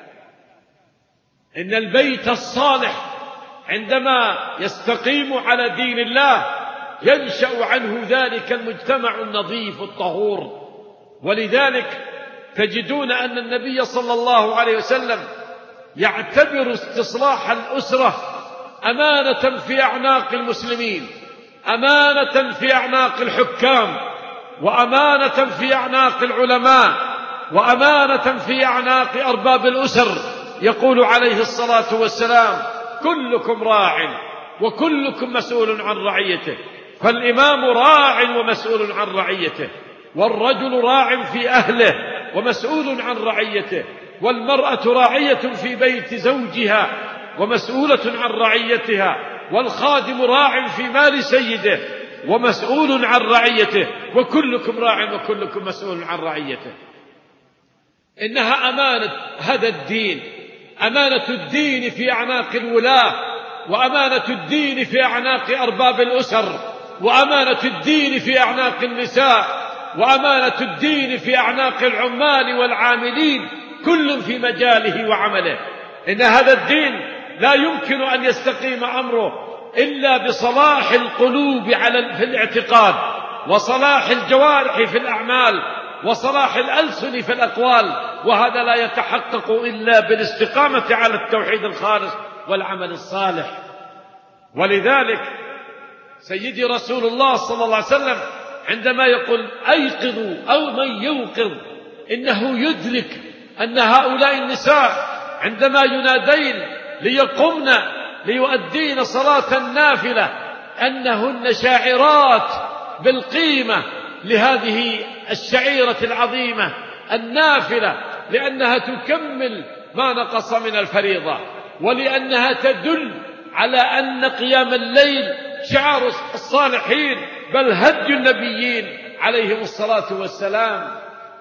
[SPEAKER 2] إن البيت الصالح عندما يستقيم على دين الله ينشأ عنه ذلك المجتمع النظيف الطهور. ولذلك تجدون أن النبي صلى الله عليه وسلم يعتبر استصلاح الأسرة أمانة في أعناق المسلمين، أمانة في أعناق الحكام، وأمانة في أعناق العلماء، وأمانة في أعناق أرباب الأسر. يقول عليه الصلاة والسلام: كلكم راع وكلكم مسؤول عن رعيته. فالإمام راع ومسؤول عن رعيته، والرجل راع في أهله ومسؤول عن رعيته، والمرأة راعية في بيت زوجها ومسؤولة عن رعيتها، والخادم راع في مال سيده ومسؤول عن رعيته، وكلكم راع وكلكم مسؤول عن رعيته. إنها أمانة هذا الدين، أمانة الدين في أعناق الولاة، وأمانة الدين في أعناق أرباب الأسر، وأمانة الدين في أعناق النساء، وأمانة الدين في أعناق العمال والعاملين، كل في مجاله وعمله. إن هذا الدين لا يمكن أن يستقيم أمره إلا بصلاح القلوب على في الاعتقاد، وصلاح الجوارح في الأعمال، وصلاح الألسن في الأقوال، وهذا لا يتحقق إلا بالاستقامة على التوحيد الخالص والعمل الصالح. ولذلك سيدي رسول الله صلى الله عليه وسلم عندما يقول أيقظوا أو من يوقظ، إنه يدرك أن هؤلاء النساء عندما ينادين ليقمن ليؤدين صلاة النافلة أنهن شاعرات بالقيمة لهذه الشعيرة العظيمة النافلة، لأنها تكمل ما نقص من الفريضة، ولأنها تدل على أن قيام الليل شعار الصالحين بل هدي النبيين عليهم الصلاة والسلام،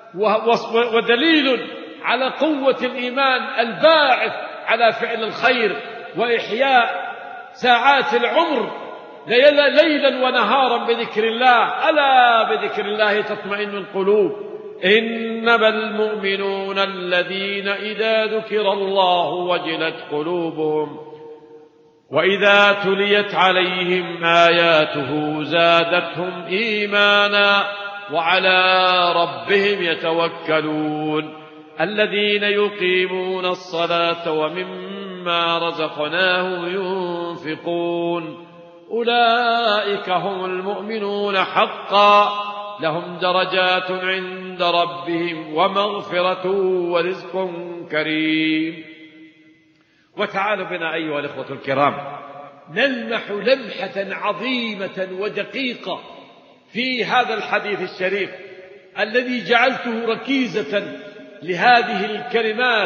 [SPEAKER 2] ودليل على قوة الإيمان الباعث على فعل الخير وإحياء ساعات العمر ليلا ونهارا بذكر الله. ألا بذكر الله تطمئن القلوب. إنما المؤمنون الذين إذا ذكر الله وجلت قلوبهم وإذا تليت عليهم آياته زادتهم إيمانا وعلى ربهم يتوكلون الذين يقيمون الصلاة ومما رزقناهم ينفقون أولئك هم المؤمنون حقا لهم درجات عند ربهم ومغفرة ورزق كريم. وتعالوا بنا أيها الإخوة الكرام نلمح لمحة عظيمة ودقيقة في هذا الحديث الشريف الذي جعلته ركيزة لهذه الكلمات.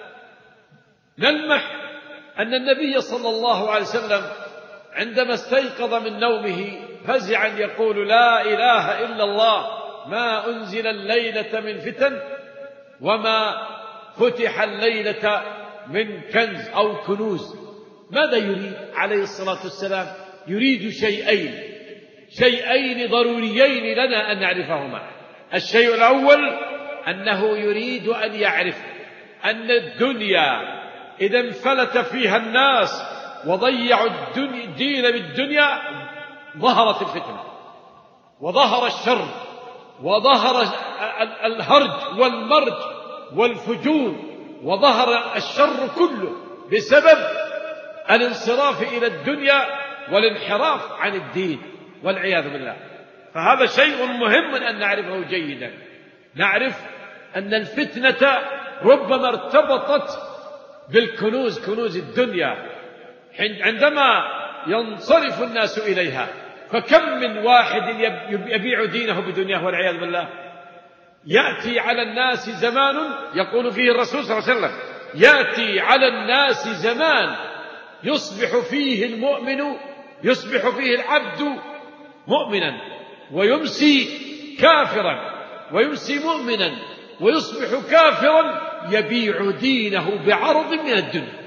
[SPEAKER 2] نلمح أن النبي صلى الله عليه وسلم عندما استيقظ من نومه فزعا يقول لا إله إلا الله ما أنزل الليلة من فتن وما فتح الليلة من كنز أو كنوز. ماذا يريد عليه الصلاة والسلام؟ يريد شيئين شيئين ضروريين لنا أن نعرفهما. الشيء الأول أنه يريد أن يعرف أن الدنيا إذا انفلت فيها الناس وضيعوا الدين بالدنيا ظهرت الفتنة وظهر الشر وظهر الهرج والمرج والفجور وظهر الشر كله بسبب الانصراف إلى الدنيا والانحراف عن الدين والعياذ بالله. فهذا شيء مهم أن نعرفه جيدا. نعرف أن الفتنة ربما ارتبطت بالكنوز كنوز الدنيا عندما ينصرف الناس إليها. فكم من واحد يبيع دينه بدنياه والعياذ بالله. يأتي على الناس زمان يقول فيه الرسول صلى الله عليه وسلم يأتي على الناس زمان يصبح فيه المؤمن يصبح فيه العبد مؤمنا ويمسي كافرا ويمسي مؤمنا ويصبح كافرا يبيع دينه بعرض من الدنيا.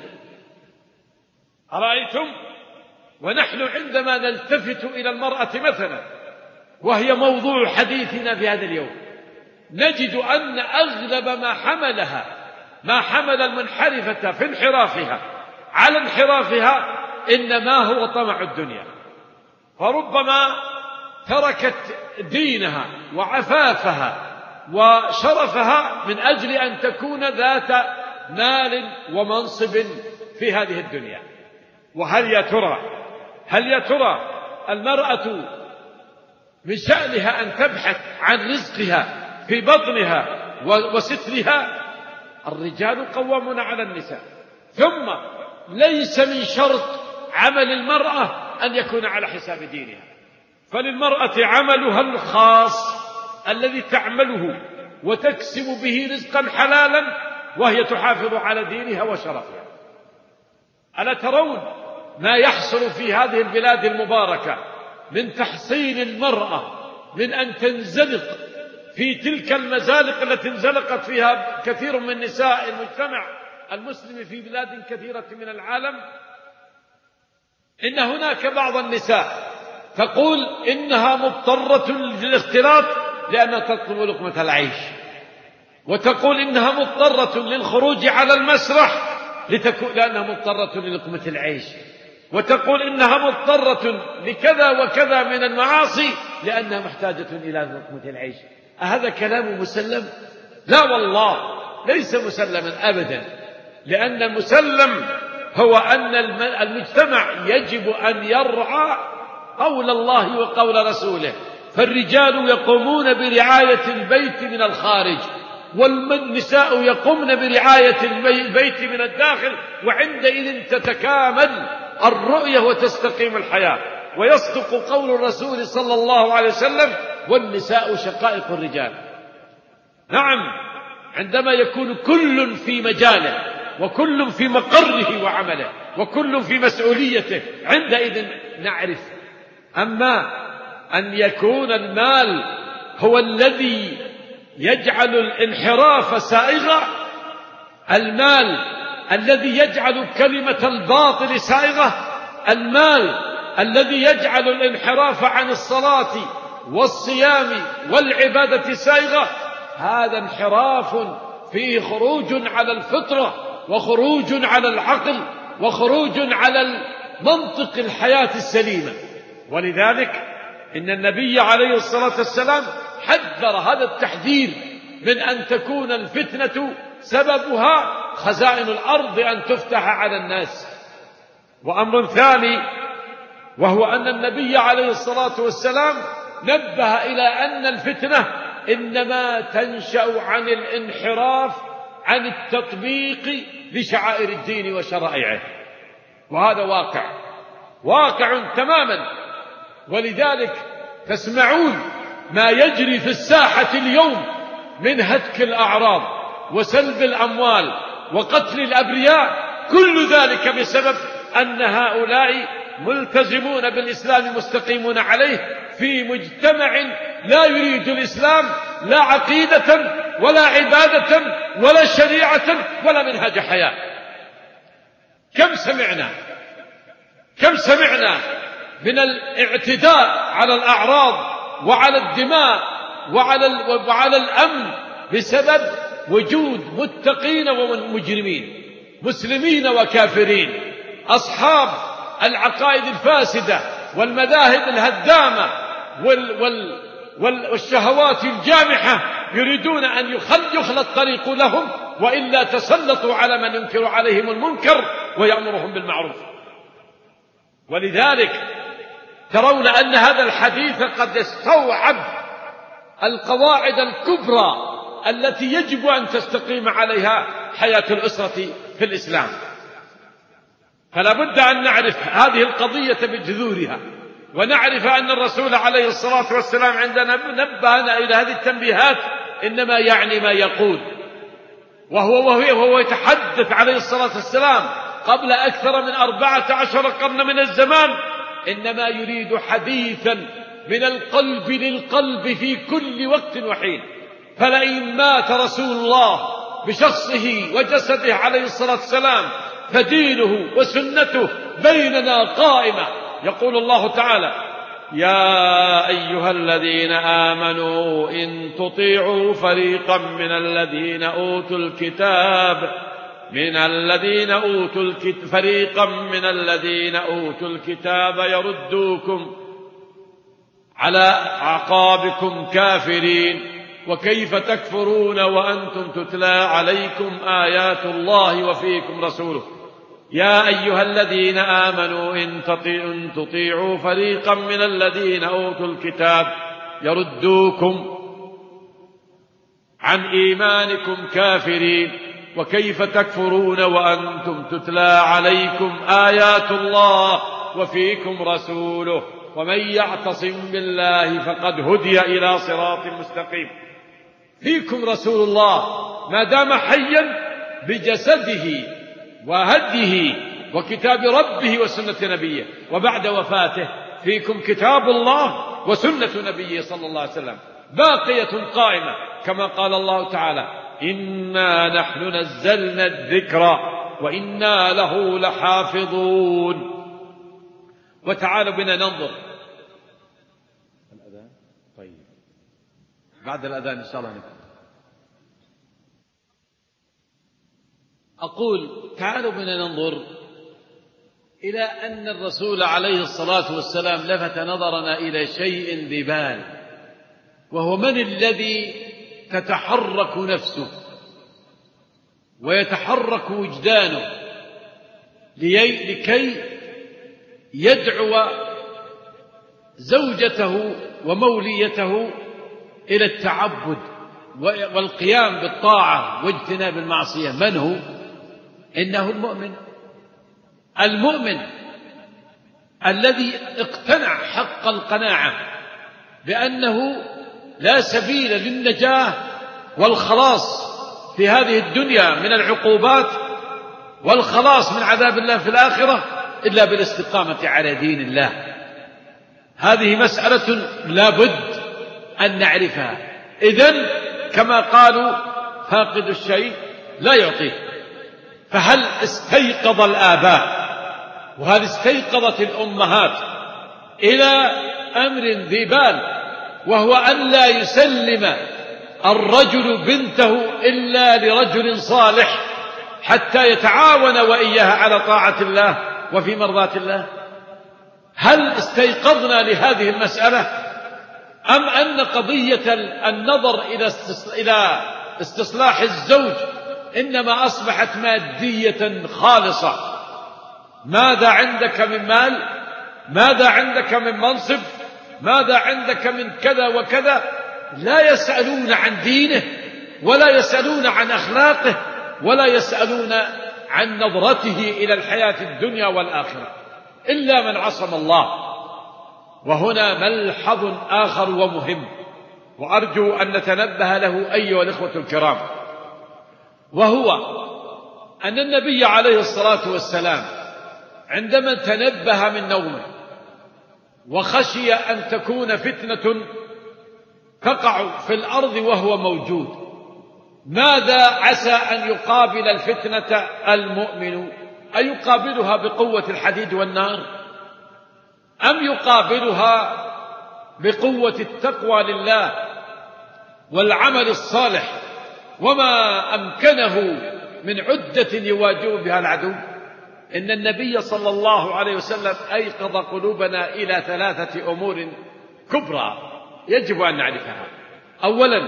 [SPEAKER 2] أرأيتم؟ ونحن عندما نلتفت إلى المرأة مثلا وهي موضوع حديثنا في هذا اليوم نجد أن أغلب ما حملها ما حمل المنحرفة في انحرافها على انحرافها إنما هو طمع الدنيا. فربما تركت دينها وعفافها وشرفها من أجل أن تكون ذات مال ومنصب في هذه الدنيا. وهل يا ترى هل يا ترى المرأة من شأنها أن تبحث عن رزقها في بطنها وسترها؟ الرجال قوامون على النساء. ثم ليس من شرط عمل المرأة أن يكون على حساب دينها، فللمرأة عملها الخاص الذي تعمله وتكسب به رزقا حلالا وهي تحافظ على دينها وشرفها. ألا ترون ما يحصل في هذه البلاد المباركة من تحصين المرأة من أن تنزلق في تلك المزالق التي انزلقت فيها كثير من نساء المجتمع المسلم في بلاد كثيرة من العالم؟ إن هناك بعض النساء تقول إنها مضطرة للاختلاط لأنها تطلب لقمة العيش، وتقول إنها مضطرة للخروج على المسرح لتكون لأنها مضطرة للقمة العيش، وتقول إنها مضطرة لكذا وكذا من المعاصي لأنها محتاجة إلى لقمة العيش. أهذا كلام مسلم؟ لا والله، ليس مسلما أبدا، لأن المسلم هو أن المجتمع يجب أن يرعى قول الله وقول رسوله، فالرجال يقومون برعاية البيت من الخارج، والنساء يقومن برعاية البيت من الداخل، وعندئذ تتكامل الرؤية وتستقيم الحياة، ويصدق قول الرسول صلى الله عليه وسلم: والنساء شقائق الرجال. نعم، عندما يكون كل في مجاله، وكل في مقره وعمله، وكل في مسؤوليته، عندئذ نعرف. أما أن يكون المال هو الذي يجعل الانحراف سائغا، المال الذي يجعل كلمة الباطل سائغة، المال الذي يجعل الانحراف عن الصلاة والصيام والعبادة سائغة، هذا انحراف فيه خروج على الفطرة، وخروج على العقل، وخروج على منطق الحياة السليمة. ولذلك إن النبي عليه الصلاة والسلام حذر هذا التحذير من أن تكون الفتنة سببها خزائن الأرض أن تفتح على الناس. وأمر ثاني، وهو أن النبي عليه الصلاة والسلام نبه إلى أن الفتنة إنما تنشأ عن الانحراف عن التطبيق لشعائر الدين وشرائعه، وهذا واقع واقع تماما. ولذلك تسمعون ما يجري في الساحة اليوم من هتك الأعراض وسلب الأموال وقتل الأبرياء، كل ذلك بسبب أن هؤلاء ملتزمون بالإسلام مستقيمون عليه في مجتمع لا يريد الإسلام لا عقيدة ولا عبادة ولا شريعة ولا منهج حياة. كم سمعنا كم سمعنا من الاعتداء على الأعراض وعلى الدماء وعلى وعلى الأمن بسبب وجود متقين ومجرمين، مسلمين وكافرين، أصحاب العقائد الفاسدة والمذاهب الهدامة وال وال والشهوات الجامحة، يريدون أن يخلى الطريق لهم، وإلا تسلطوا على من ينكر عليهم المنكر ويأمرهم بالمعروف. ولذلك ترون أن هذا الحديث قد يستوعب القواعد الكبرى التي يجب أن تستقيم عليها حياة الأسرة في الإسلام. فلا بد أن نعرف هذه القضية بجذورها، ونعرف أن الرسول عليه الصلاة والسلام عندما نبهنا إلى هذه التنبيهات إنما يعني ما يقول، وهو وهو يتحدث عليه الصلاة والسلام قبل أكثر من أربعة عشر قرن من الزمان، إنما يريد حديثا من القلب للقلب في كل وقت وحين. فلئن مات رسول الله بشخصه وجسده عليه الصلاة والسلام فدينه وسنته بيننا قائمة. يقول الله تعالى: يا أيها الذين آمنوا إن تطيعوا فريقا من الذين أوتوا الكتاب من الذين أوتوا الكتاب فريقا من الذين أوتوا الكتاب يردوكم على أعقابكم كافرين وكيف تكفرون وأنتم تتلى عليكم آيات الله وفيكم رسوله. يا أيها الذين آمنوا إن تطيعوا فريقا من الذين أوتوا الكتاب يردوكم عن إيمانكم كافرين وكيف تكفرون وأنتم تتلى عليكم آيات الله وفيكم رسوله ومن يعتصم بالله فقد هدي إلى صراط مستقيم. فيكم رسول الله ما دام حيا بجسده وهديه وكتاب ربه وسنة نبيه، وبعد وفاته فيكم كتاب الله وسنة نبيه صلى الله عليه وسلم باقية قائمة، كما قال الله تعالى: إنا نحن نزلنا الذكر وإنا له لحافظون. وتعالوا بنا ننظر الأذان. طيب بعد الأذان إن شاء الله نبدأ. أقول تعالوا بنا ننظر إلى أن الرسول عليه الصلاة والسلام لفت نظرنا إلى شيء ذي بال، وهو من الذي تتحرك نفسه ويتحرك وجدانه لكي يدعو زوجته وموليته إلى التعبد والقيام بالطاعة واجتناب المعصية. من هو؟ إنه المؤمن، المؤمن الذي اقتنع حق القناعة بأنه لا سبيل للنجاة والخلاص في هذه الدنيا من العقوبات والخلاص من عذاب الله في الآخرة إلا بالاستقامة على دين الله. هذه مسألة لا بد أن نعرفها. إذن كما قالوا فاقد الشيء لا يعطيه. فهل استيقظ الآباء وهل استيقظت الأمهات إلى أمر ذي بال، وهو أن لا يسلم الرجل بنته إلا لرجل صالح حتى يتعاون وإياها على طاعة الله وفي مرضاة الله؟ هل استيقظنا لهذه المسألة، أم أن قضية النظر إلى استصلاح الزوج إنما أصبحت مادية خالصة؟ ماذا عندك من مال؟ ماذا عندك من منصب؟ ماذا عندك من كذا وكذا؟ لا يسألون عن دينه ولا يسألون عن أخلاقه ولا يسألون عن نظرته إلى الحياة الدنيا والآخرة إلا من عصم الله. وهنا ملحظ آخر ومهم وأرجو أن نتنبه له أيها الإخوة الكرام، وهو أن النبي عليه الصلاة والسلام عندما تنبه من نومه وخشي أن تكون فتنة تقع في الأرض وهو موجود، ماذا عسى أن يقابل الفتنة المؤمن؟ أيقابلها بقوة الحديد والنار، أم يقابلها بقوة التقوى لله والعمل الصالح وما أمكنه من عدة يواجه بها العدو؟ إن النبي صلى الله عليه وسلم أيقظ قلوبنا إلى ثلاثة أمور كبرى يجب أن نعرفها. أولا،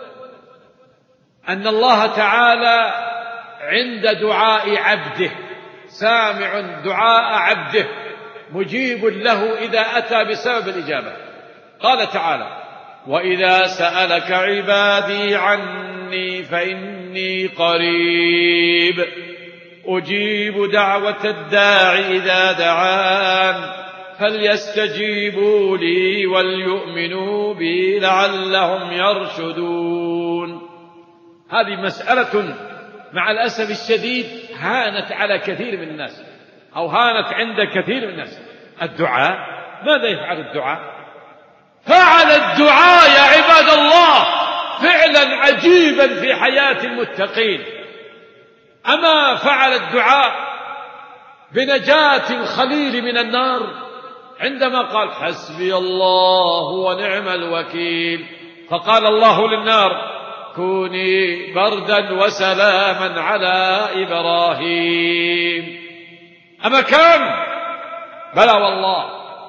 [SPEAKER 2] أن الله تعالى عند دعاء عبده سامع دعاء عبده مجيب له إذا أتى بسبب الإجابة. قال تعالى: وإذا سألك عبادي عني فإني قريب أجيب دعوة الداع إذا دعان فليستجيبوا لي وليؤمنوا بي لعلهم يرشدون. هذه مسألة مع الأسف الشديد هانت على كثير من الناس أو هانت عند كثير من الناس. الدعاء، ماذا يفعل الدعاء؟ فعل الدعاء يا عباد الله فعلا عجيبا في حياة المتقين. أما فعل الدعاء بنجاة الخليل من النار عندما قال: حسبي الله ونعم الوكيل، فقال الله للنار: كوني بردا وسلاما على إبراهيم. أما كان؟ بلى والله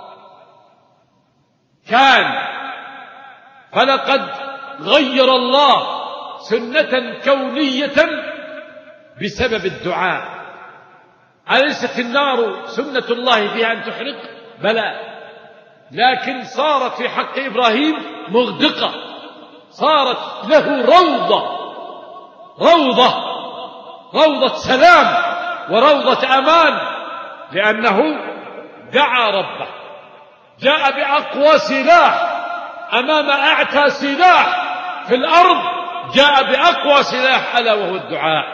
[SPEAKER 2] كان. فلقد غير الله سنة كونية بسبب الدعاء. أليست النار سنة الله فيها أن تحرق؟ بلى، لكن صارت في حق إبراهيم مغدقة، صارت له روضة روضة روضة سلام وروضة أمان، لأنه دعا ربه، جاء بأقوى سلاح أمام أعتى سلاح في الأرض، جاء بأقوى سلاح ألا وهو الدعاء.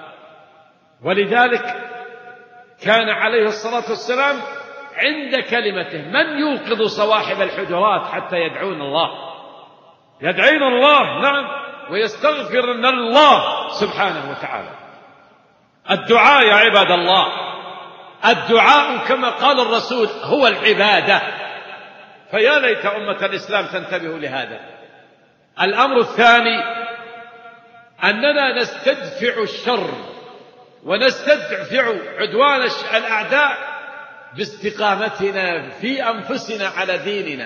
[SPEAKER 2] ولذلك كان عليه الصلاة والسلام عند كلمته من يوقظ صواحب الحجرات حتى يدعون الله، يدعين الله نعم ويستغفرن الله سبحانه وتعالى. الدعاء يا عباد الله، الدعاء كما قال الرسول هو العبادة، فيا ليت أمة الإسلام تنتبه لهذا. الأمر الثاني أننا نستدفع الشر ونستدفع عدوان الأعداء باستقامتنا في أنفسنا على ديننا.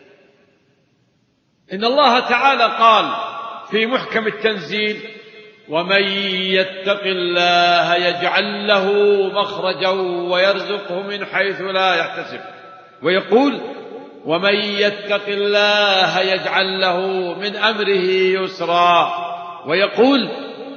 [SPEAKER 2] إن الله تعالى قال في محكم التنزيل: ومن يتق الله يجعل له مخرجا ويرزقه من حيث لا يحتسب. ويقول: ومن يتق الله يجعل له من أمره يسرا. ويقول: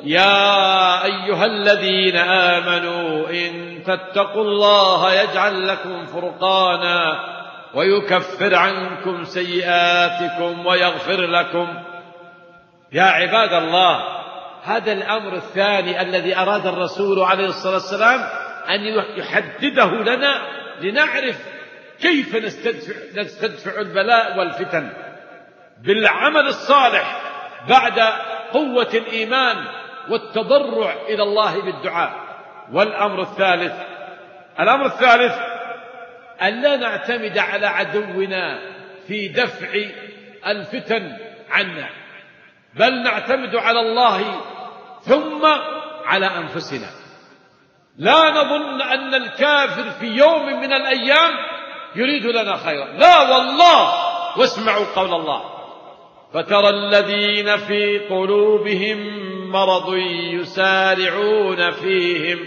[SPEAKER 2] يا أيها الذين آمنوا إن تتقوا الله يجعل لكم فرقانا ويكفر عنكم سيئاتكم ويغفر لكم. يا عباد الله، هذا الأمر الثاني الذي أراد الرسول عليه الصلاة والسلام أن يحدده لنا لنعرف كيف نستدفع, نستدفع البلاء والفتن بالعمل الصالح بعد قوة الإيمان والتضرع إلى الله بالدعاء. والأمر الثالث الأمر الثالث أن لا نعتمد على عدونا في دفع الفتن عنا، بل نعتمد على الله ثم على أنفسنا. لا نظن أن الكافر في يوم من الأيام يريد لنا خيرا، لا والله. واسمعوا قول الله: فترى الذين في قلوبهم مرض يسارعون فيهم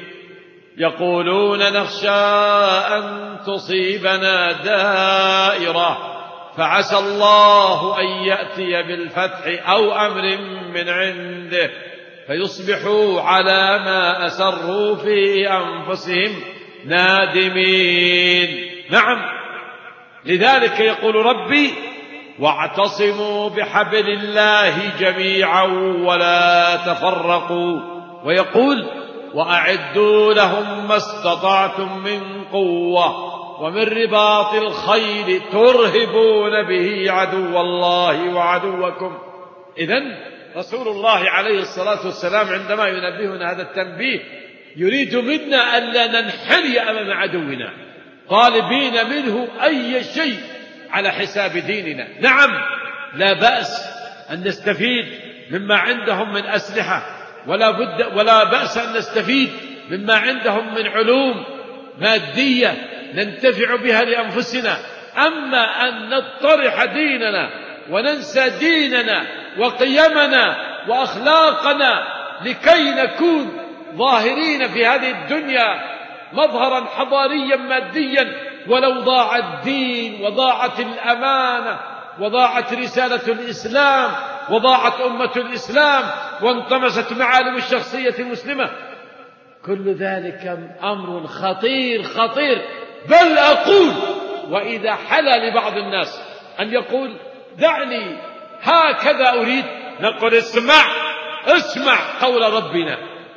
[SPEAKER 2] يقولون نخشى أن تصيبنا دائرة فعسى الله أن يأتي بالفتح أو أمر من عنده فيصبحوا على ما أسروا في أنفسهم نادمين. نعم، لذلك يقول ربي: واعتصموا بحبل الله جميعا ولا تفرقوا. ويقول: وأعدوا لهم ما استطعتم من قوة ومن رباط الخيل ترهبون به عدو الله وعدوكم. إذن رسول الله عليه الصلاة والسلام عندما ينبهنا هذا التنبيه يريد منا ألا ننحني أمام عدونا طالبين منه أي شيء على حساب ديننا. نعم، لا بأس أن نستفيد مما عندهم من أسلحة، ولا بد ولا بأس أن نستفيد مما عندهم من علوم مادية ننتفع بها لأنفسنا. أما أن نطرح ديننا وننسى ديننا وقيمنا وأخلاقنا لكي نكون ظاهرين في هذه الدنيا مظهرا حضاريا ماديا، ولو ضاع الدين وضاعت الأمانة وضاعت رسالة الإسلام وضاعت أمة الإسلام وانطمست معالم الشخصية المسلمة، كل ذلك أمر خطير خطير. بل أقول: وإذا حل لبعض الناس أن يقول دعني هكذا أريد، نقول: اسمع اسمع قول ربنا: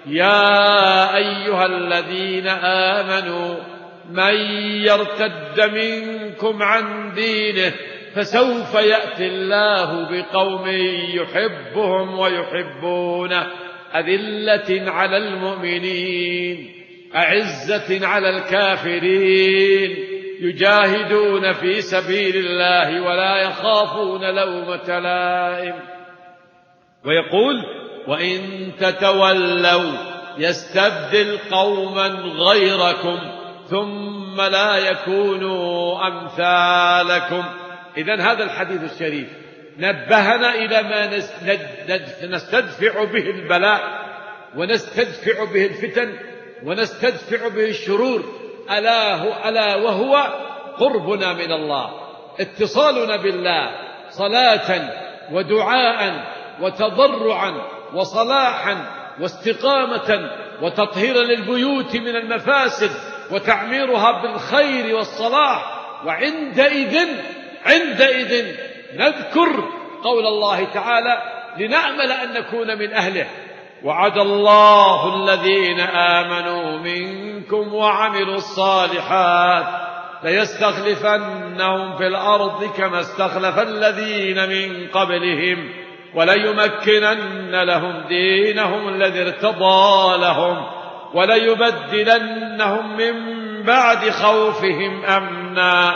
[SPEAKER 2] يا أيها الذين آمنوا من يرتد منكم عن دينه فسوف يأتي الله بقوم يحبهم ويحبونه أذلة على المؤمنين أعزة على الكافرين يجاهدون في سبيل الله ولا يخافون لومة لائم. ويقول: وإن تتولوا يستبدل قوما غيركم ثم لا يكونوا أمثالكم. إذن هذا الحديث الشريف نبهنا إلى ما نستدفع به البلاء ونستدفع به الفتن ونستدفع به الشرور، ألا, هو ألا وهو قربنا من الله، اتصالنا بالله صلاة ودعاء وتضرعا وصلاحا واستقامة وتطهيرا للبيوت من المفاسد وتعميرها بالخير والصلاح. وعندئذ عندئذ نذكر قول الله تعالى لنأمل أن نكون من أهله: وعد الله الذين آمنوا منكم وعملوا الصالحات ليستخلفنهم في الأرض كما استخلف الذين من قبلهم وليمكنن لهم دينهم الذي ارتضى لهم وليبدلنهم من بعد خوفهم أمنا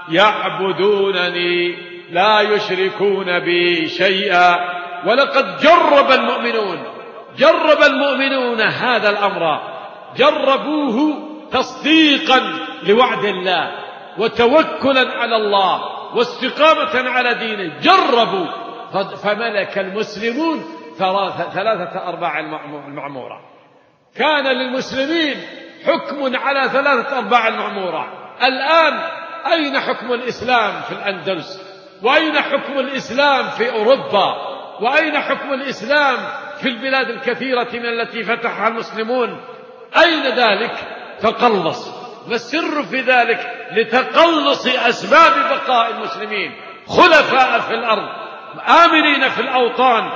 [SPEAKER 2] يعبدونني لا يشركون بي شيئا. ولقد جرب المؤمنون جرب المؤمنون هذا الأمر جربوه تصديقا لوعد الله وتوكلا على الله واستقامة على دينه، جربوا فملك المسلمون ثلاثة أرباع المعمورة. كان للمسلمين حكم على ثلاثة أرباع المعمورة. الآن أين حكم الإسلام في الأندلس؟ وأين حكم الإسلام في أوروبا؟ وأين حكم الإسلام في البلاد الكثيرة من التي فتحها المسلمون؟ أين ذلك؟ تقلص. ما السر في ذلك؟ لتقلص أسباب بقاء المسلمين خلفاء في الأرض، آمنين في الأوطان،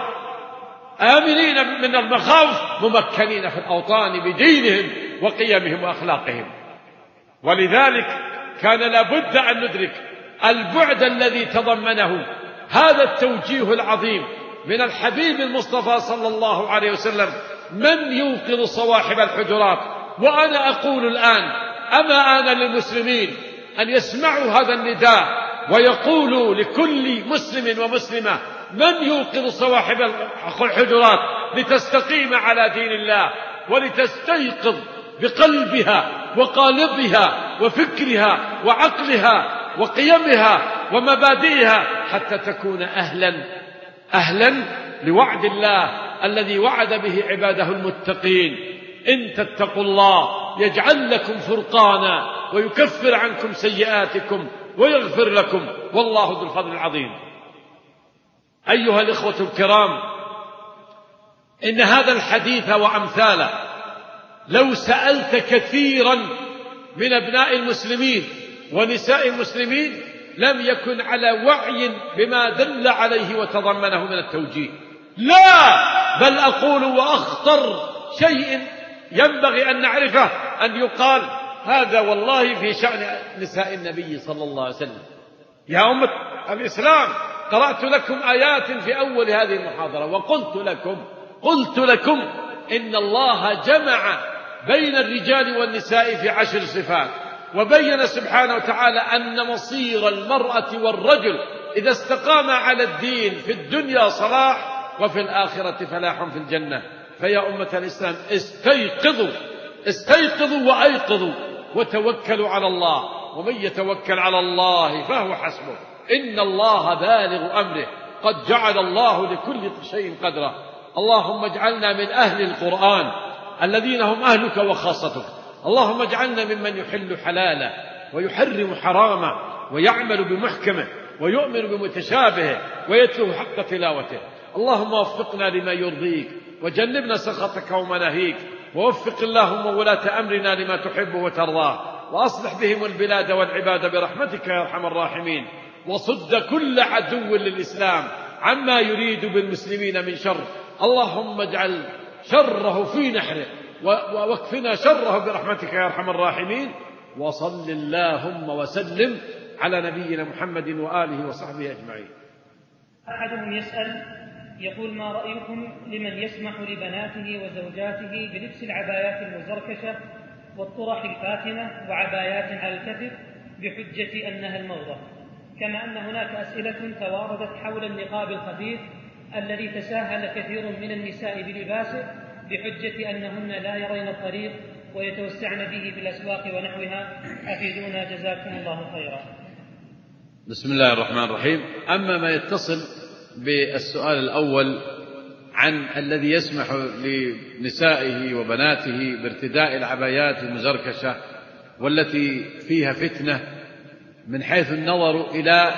[SPEAKER 2] آمنين من المخاوف، ممكنين في الأوطان بدينهم وقيمهم وأخلاقهم. ولذلك كان لابد أن ندرك البعد الذي تضمنه هذا التوجيه العظيم من الحبيب المصطفى صلى الله عليه وسلم: من يوقظ صواحب الحجرات. وأنا أقول الآن: أما آن للمسلمين أن يسمعوا هذا النداء ويقولوا لكل مسلم ومسلمة: من يوقظ صواحب الحجرات لتستقيم على دين الله ولتستيقظ بقلبها وقالبها وفكرها وعقلها وقيمها ومبادئها حتى تكون أهلا أهلا لوعد الله الذي وعد به عباده المتقين: إن تتقوا الله يجعل لكم فرقانا ويكفر عنكم سيئاتكم ويغفر لكم والله ذو الفضل العظيم. أيها الإخوة الكرام، إن هذا الحديث وأمثاله لو سألت كثيرا من أبناء المسلمين ونساء المسلمين لم يكن على وعي بما دل عليه وتضمنه من التوجيه. لا، بل أقول وأخطر شيء ينبغي أن نعرفه أن يقال هذا والله في شأن نساء النبي صلى الله عليه وسلم. يا أمة الإسلام، قرأت لكم آيات في أول هذه المحاضرة وقلت لكم قلت لكم إن الله جمع بين الرجال والنساء في عشر صفات، وبين سبحانه وتعالى أن مصير المرأة والرجل إذا استقام على الدين في الدنيا صلاح وفي الآخرة فلاح في الجنة. فيا أمة الإسلام، استيقظوا استيقظوا وأيقظوا وتوكلوا على الله، ومن يتوكل على الله فهو حسبه، إن الله بالغ أمره، قد جعل الله لكل شيء قدرا. اللهم اجعلنا من أهل القرآن الذين هم أهلك وخاصتك. اللهم اجعلنا ممن يحل حلاله ويحرم حرامه ويعمل بمحكمه ويؤمن بمتشابهه ويتلو حق تلاوته. اللهم وفقنا لما يرضيك وجنبنا سخطك ومناهيك، ووفق اللهم ولاة أمرنا لما تحب وترضاه، وأصلح بهم البلاد والعباد برحمتك يا أرحم الراحمين، وصد كل عدو للإسلام عما يريد بالمسلمين من شر. اللهم اجعل شره في نحره واكفنا شره برحمتك يا أرحم الراحمين. وصل اللهم وسلم على نبينا محمد وآله وصحبه أجمعين.
[SPEAKER 3] أحدهم يسأل يقول: ما رأيكم لمن يسمح لبناته وزوجاته بلبس العبايات المزركشة والطرح الفاتنة وعبايات على الكتف بحجة أنها الموضة، كما أن هناك أسئلة تواردت حول النقاب الخفيف الذي تساهل كثير من النساء بلباسه بحجة أنهن لا يرين الطريق ويتوسعن به في الأسواق ونحوها. أفيدونا جزاكم الله خيرا.
[SPEAKER 2] بسم الله الرحمن الرحيم. أما ما يتصل بالسؤال الأول عن الذي يسمح لنسائه وبناته بارتداء العبايات المزركشة والتي فيها فتنة من حيث النظر إلى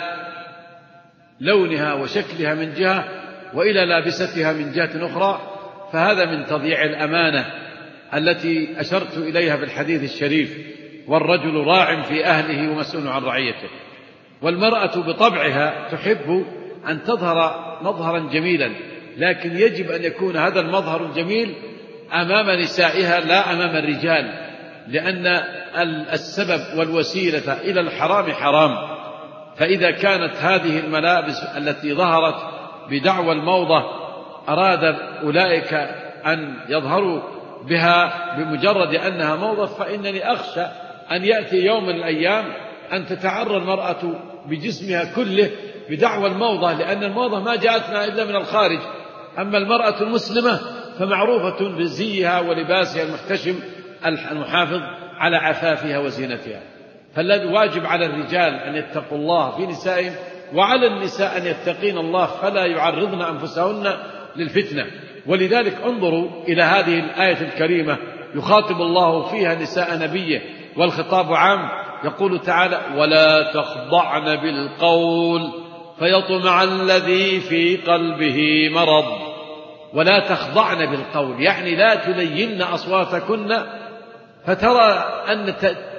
[SPEAKER 2] لونها وشكلها من جهة وإلى لابستها من جهة أخرى، فهذا من تضييع الأمانة التي أشرت إليها في الحديث الشريف: والرجل راع في أهله ومسؤول عن رعيته. والمرأة بطبعها تحب أن تظهر مظهرا جميلا، لكن يجب أن يكون هذا المظهر الجميل أمام نسائها لا أمام الرجال، لأن السبب والوسيلة إلى الحرام حرام. فإذا كانت هذه الملابس التي ظهرت بدعوى الموضة أراد أولئك أن يظهروا بها بمجرد أنها موضة، فإنني أخشى أن يأتي يوم من الأيام أن تتعرى المرأة بجسمها كله بدعوى الموضة، لأن الموضة ما جاءتنا إلا من الخارج. أما المرأة المسلمة فمعروفة بزيها ولباسها المحتشم المحافظ على عفافها وزينتها. فالذي واجب على الرجال أن يتقوا الله في نسائهم، وعلى النساء أن يتقين الله فلا يعرضن أنفسهن للفتنة. ولذلك انظروا إلى هذه الآية الكريمة يخاطب الله فيها نساء نبيه والخطاب عام. يقول تعالى: ولا تخضعن بالقول فيطمع الذي في قلبه مرض. ولا تخضعن بالقول يعني لا تلين أصواتكن، فترى أن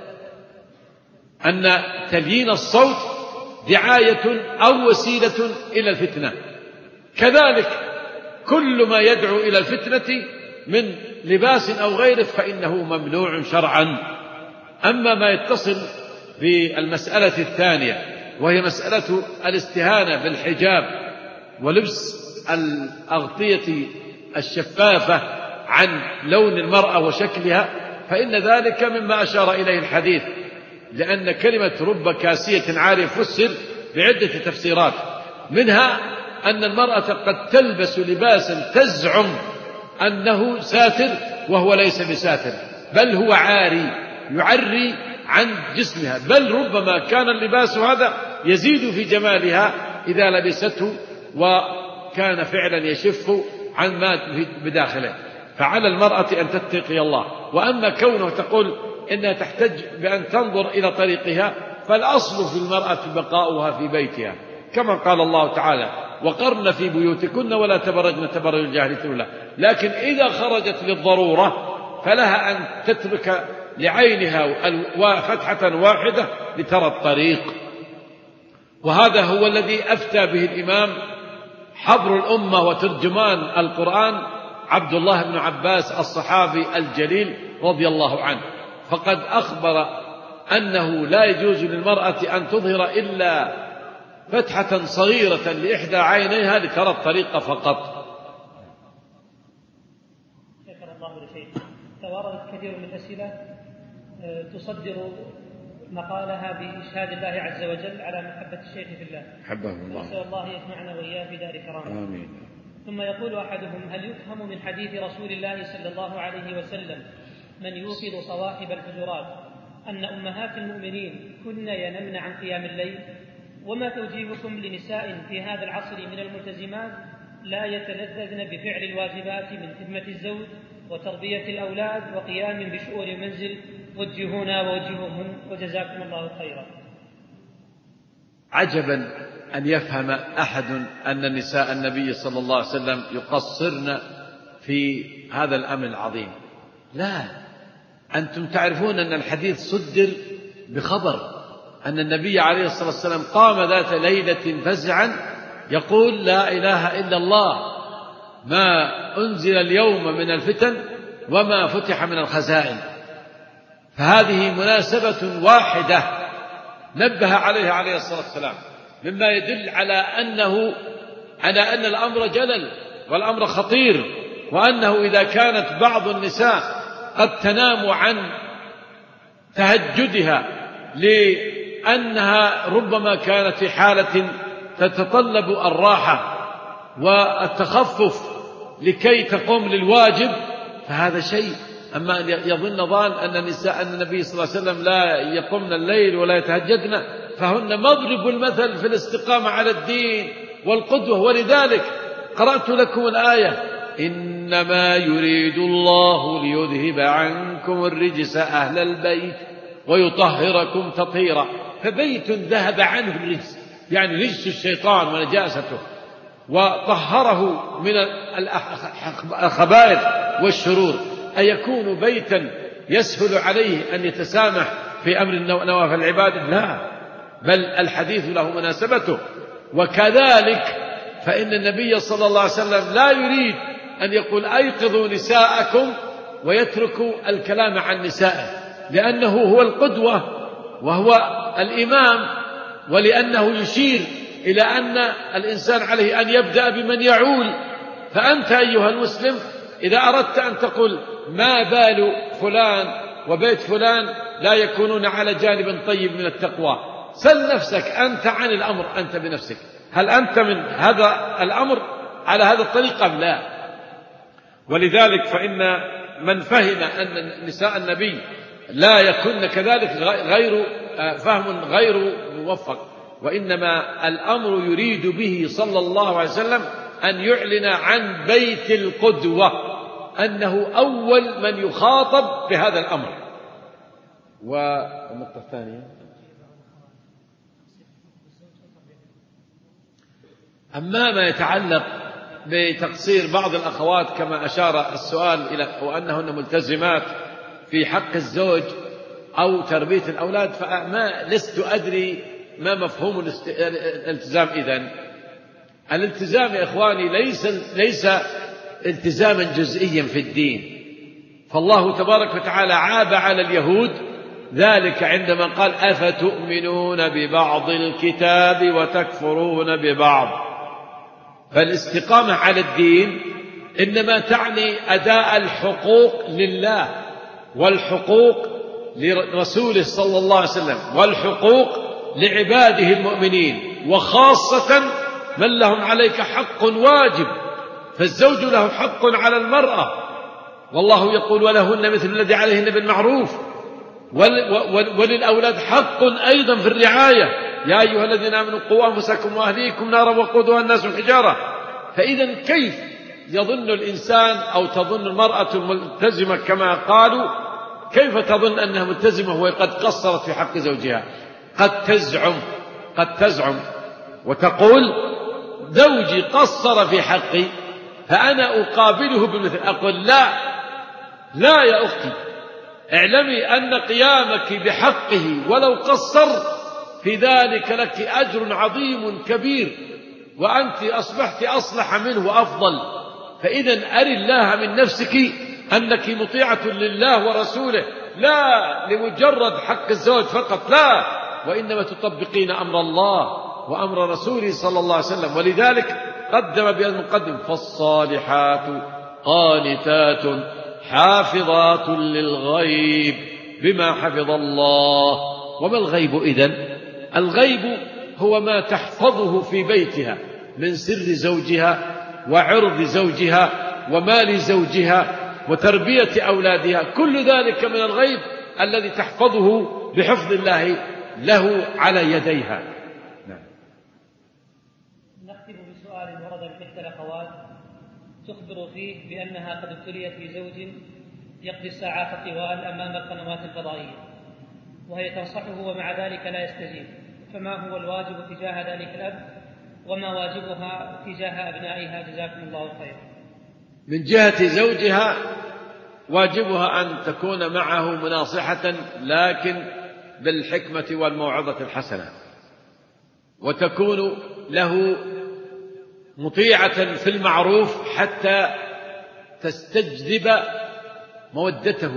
[SPEAKER 2] أن تليين الصوت دعاية أو وسيلة إلى الفتنة. كذلك كل ما يدعو إلى الفتنة من لباس أو غيره فإنه ممنوع شرعا. أما ما يتصل بالمسألة الثانية وهي مسألة الاستهانة بالحجاب ولبس الأغطية الشفافة عن لون المرأة وشكلها، فإن ذلك مما أشار إليه الحديث، لأن كلمة رب كاسية عارية فسر بعدة تفسيرات، منها أن المرأة قد تلبس لباسا تزعم أنه ساتر وهو ليس بساتر، بل هو عاري يعري عن جسمها، بل ربما كان اللباس هذا يزيد في جمالها إذا لبسته وكان فعلا يشف عن ما بداخله. فعلى المرأة أن تتقي الله. وأما كونه تقول إنها تحتج بأن تنظر إلى طريقها، فالأصل في المرأة بقاؤها في بيتها، كما قال الله تعالى: وقرن في بيوتكن ولا تبرجن تبرج الجاهلية الأولى. لكن إذا خرجت للضرورة فلها أن تترك لعينها فتحة واحدة لترى الطريق. وهذا هو الذي أفتى به الإمام حبر الأمة وترجمان القرآن عبد الله بن عباس الصحابي الجليل رضي الله عنه، فقد أخبر أنه لا يجوز للمرأة أن تظهر إلا فتحة صغيرة لإحدى عينيها لترى الطريق فقط.
[SPEAKER 3] شكر الله لشيخ. تواردت كثير من الأسئلة تصدر مقالها بإشهاد الله عز وجل على محبة الشيخ في الله،
[SPEAKER 2] حبه الله،
[SPEAKER 3] نسأل الله يجمعنا وإياه في دار كرامة.
[SPEAKER 2] آمين.
[SPEAKER 3] ثم يقول أحدهم: هل يفهم من حديث رسول الله صلى الله عليه وسلم من يوقظ صواحب الحجرات أن أمهات المؤمنين كن ينمن عن قيام الليل؟ وما توجيهكم لنساء في هذا العصر من الملتزمات لا يتلذذن بفعل الواجبات من خدمة الزوج وتربية الأولاد وقيام بشؤون المنزل؟ وجهونا ووجهوهن وجزاكم الله خيرا.
[SPEAKER 2] عجبا أن يفهم أحد أن نساء النبي صلى الله عليه وسلم يقصرن في هذا الأمر العظيم. لا، أنتم تعرفون أن الحديث صدر بخبر أن النبي عليه الصلاة والسلام قام ذات ليلة فزعا يقول: لا إله إلا الله، ما أنزل اليوم من الفتن وما فتح من الخزائن. فهذه مناسبة واحدة نبه عليها عليه الصلاة والسلام، مما يدل على أنه على أن الأمر جلل والأمر خطير، وأنه إذا كانت بعض النساء قد تنام عن تهجدها لأنها ربما كانت في حالة تتطلب الراحة والتخفف لكي تقوم للواجب، فهذا شيء. أما أن يظن ظان أن نساء النبي صلى الله عليه وسلم لا يقومن الليل ولا يتهجدن، فهن مضرب المثل في الاستقامة على الدين والقدوة. ولذلك قرأت لكم الآية: إنما يريد الله ليذهب عنكم الرجس أهل البيت ويطهركم تطهيرا. فبيت ذهب عنه الرجس يعني رجس الشيطان ونجاسته، وطهره من الخبائث والشرور، أيكون بيتا يسهل عليه أن يتسامح في أمر نوافل العبادة؟ لا، بل الحديث له مناسبته. وكذلك فإن النبي صلى الله عليه وسلم لا يريد أن يقول: أيقظوا نساءكم ويتركوا الكلام عن نسائه، لأنه هو القدوة وهو الإمام، ولأنه يشير إلى أن الإنسان عليه أن يبدأ بمن يعول. فأنت أيها المسلم إذا أردت أن تقول ما بال فلان وبيت فلان لا يكونون على جانب طيب من التقوى، سل نفسك أنت عن الأمر، أنت بنفسك، هل أنت من هذا الأمر على هذا الطريق أم لا؟ ولذلك فإن من فهم أن نساء النبي لا يكن كذلك غير فهم غير موفق، وإنما الأمر يريد به صلى الله عليه وسلم أن يعلن عن بيت القدوة أنه أول من يخاطب بهذا الأمر. والنقطة الثانية أما ما يتعلق بتقصير بعض الأخوات كما أشار السؤال إلى وأنهن ملتزمات في حق الزوج أو تربية الأولاد، فما لست أدري ما مفهوم الالتزام. إذن الالتزام يا إخواني ليس ليس التزاما جزئيا في الدين، فالله تبارك وتعالى عاب على اليهود ذلك عندما قال أفتؤمنون ببعض الكتاب وتكفرون ببعض. فالاستقامة على الدين إنما تعني أداء الحقوق لله والحقوق لرسوله صلى الله عليه وسلم والحقوق لعباده المؤمنين، وخاصة من لهم عليك حق واجب، فالزوج له حق على المرأة، والله يقول ولهن مثل الذي عليهن بالمعروف، وللأولاد حق أيضا في الرعاية، يا أيها الذين آمنوا قوا أنفسكم وأهليكم نارا وقودها الناس والحجارة. فإذا كيف يظن الإنسان أو تظن المرأة الملتزمة كما قالوا، كيف تظن أنها ملتزمة وهي قد قصرت في حق زوجها؟ قد تزعم قد تزعم وتقول زوجي قصر في حقي فأنا أقابله بالمثل. أقول لا لا يا أختي، اعلمي أن قيامك بحقه ولو قصر في ذلك لك أجر عظيم كبير، وأنت أصبحت أصلح منه وأفضل. فإذا أري الله من نفسك أنك مطيعة لله ورسوله، لا لمجرد حق الزواج فقط، لا، وإنما تطبقين أمر الله وأمر رسوله صلى الله عليه وسلم. ولذلك قدم بهذا المقدم فالصالحات قانتات حافظات للغيب بما حفظ الله. وما الغيب إذن؟ الغيب هو ما تحفظه في بيتها من سر زوجها وعرض زوجها ومال زوجها وتربية أولادها، كل ذلك من الغيب الذي تحفظه بحفظ الله له على يديها.
[SPEAKER 3] نعم. نختم بسؤال ورد من إحدى الأخوات تخبر فيه بأنها قد ابتليت بزوج يقضي الساعات طوال أمام القنوات الفضائية، وهي تنصحه ومع ذلك لا يستجيب، فما هو الواجب تجاه ذلك الأب وما واجبها تجاه أبنائها؟ جزاكم الله خيرا.
[SPEAKER 2] من جهة زوجها واجبها أن تكون معه مناصحة لكن بالحكمة والموعظة الحسنة، وتكون له مطيعة في المعروف حتى تستجذب مودته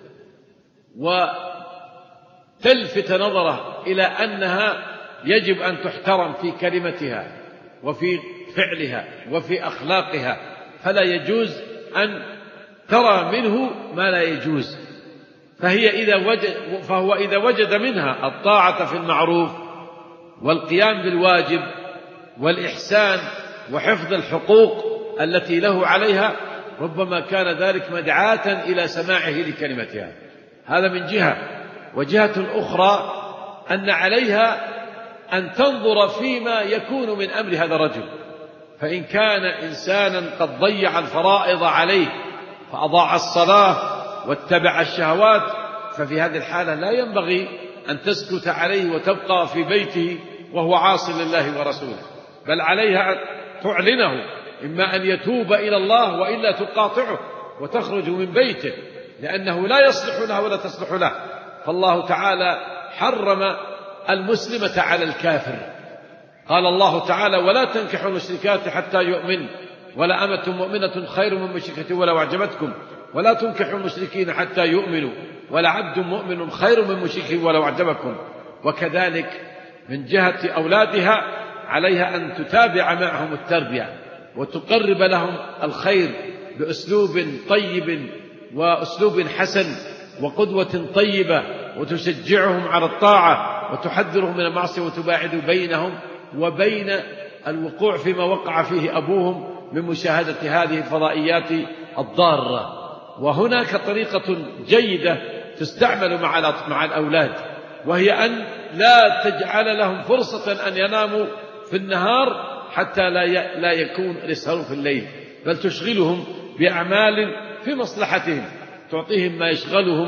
[SPEAKER 2] وتلفت نظره إلى أنها يجب أن تحترم في كلمتها وفي فعلها وفي أخلاقها، فلا يجوز أن ترى منه ما لا يجوز. فهي إذا وجد فهو إذا وجد منها الطاعة في المعروف والقيام بالواجب والإحسان وحفظ الحقوق التي له عليها، ربما كان ذلك مدعاة إلى سماعه لكلمتها. هذا من جهة. وجهة أخرى أن عليها أن تنظر فيما يكون من أمر هذا الرجل، فإن كان إنسانا قد ضيع الفرائض عليه فأضاع الصلاة واتبع الشهوات، ففي هذه الحالة لا ينبغي أن تسكت عليه وتبقى في بيته وهو عاص لله ورسوله، بل عليها أن تعلنه، إما أن يتوب إلى الله وإلا تقاطعه وتخرج من بيته، لأنه لا يصلح له ولا تصلح له. فالله تعالى حرم المسلمة على الكافر، قال الله تعالى ولا تنكحوا المشركات حتى يؤمن ولا أمة مؤمنة خير من مشركة ولو أعجبتكم ولا تنكحوا المشركين حتى يؤمنوا ولا عبد مؤمن خير من مشرك ولو أعجبكم. وكذلك من جهة أولادها عليها أن تتابع معهم التربية وتقرب لهم الخير بأسلوب طيب وأسلوب حسن وقدوة طيبة، وتشجعهم على الطاعة وتحذرهم من المعصية وتباعد بينهم وبين الوقوع فيما وقع فيه أبوهم من مشاهدة هذه الفضائيات الضارة. وهناك طريقة جيدة تستعمل مع الأولاد، وهي أن لا تجعل لهم فرصة أن يناموا في النهار حتى لا يكون يسهروا في الليل، بل تشغلهم بأعمال في مصلحتهم، تعطيهم ما يشغلهم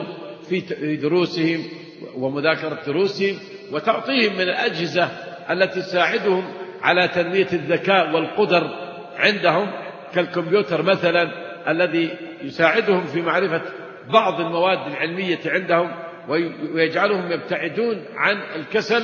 [SPEAKER 2] في دروسهم ومذاكرة دروسهم، وتعطيهم من الأجهزة التي تساعدهم على تنمية الذكاء والقدر عندهم، كالكمبيوتر مثلا الذي يساعدهم في معرفة بعض المواد العلمية عندهم، ويجعلهم يبتعدون عن الكسل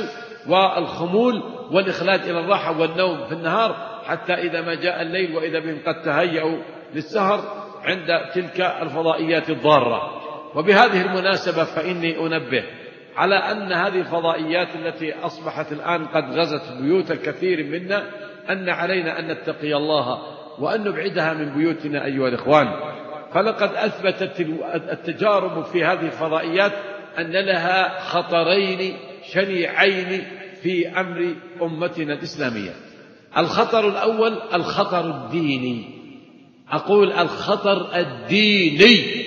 [SPEAKER 2] والخمول والإخلاد إلى الراحة والنوم في النهار، حتى إذا ما جاء الليل وإذا بهم قد تهيأوا للسهر عند تلك الفضائيات الضارة. وبهذه المناسبة فإني أنبه على أن هذه الفضائيات التي أصبحت الآن قد غزت بيوت الكثير منا، أن علينا أن نتقي الله وأن نبعدها من بيوتنا أيها الإخوان. فلقد أثبتت التجارب في هذه الفضائيات أن لها خطرين شنيعين في أمر أمتنا الإسلامية. الخطر الأول الخطر الديني، أقول الخطر الديني،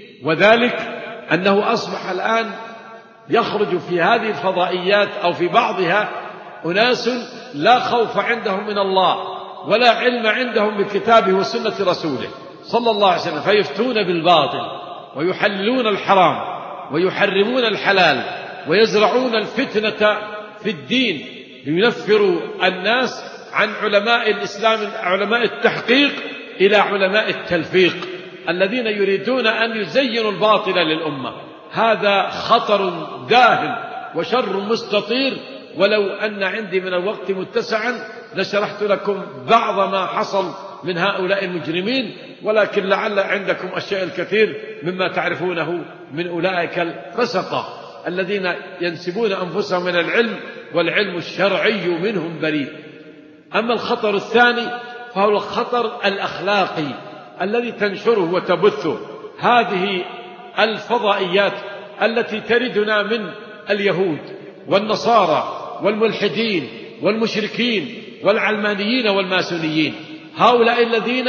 [SPEAKER 2] وذلك أنه أصبح الآن يخرج في هذه الفضائيات أو في بعضها أناس لا خوف عندهم من الله ولا علم عندهم بكتابه وسنة رسوله صلى الله عليه وسلم، فيفتون بالباطل ويحللون الحرام ويحرمون الحلال ويزرعون الفتنة في الدين لينفروا الناس عن علماء الإسلام، علماء التحقيق، إلى علماء التلفيق الذين يريدون أن يزينوا الباطل للأمة. هذا خطر داهم وشر مستطير، ولو أن عندي من الوقت متسعا لشرحت لكم بعض ما حصل من هؤلاء المجرمين، ولكن لعل عندكم أشياء الكثير مما تعرفونه من أولئك الفسقة الذين ينسبون أنفسهم من العلم والعلم الشرعي منهم بريء. أما الخطر الثاني فهو الخطر الأخلاقي الذي تنشره وتبثه هذه الفضائيات التي تردنا من اليهود والنصارى والملحدين والمشركين والعلمانيين والماسونيين، هؤلاء الذين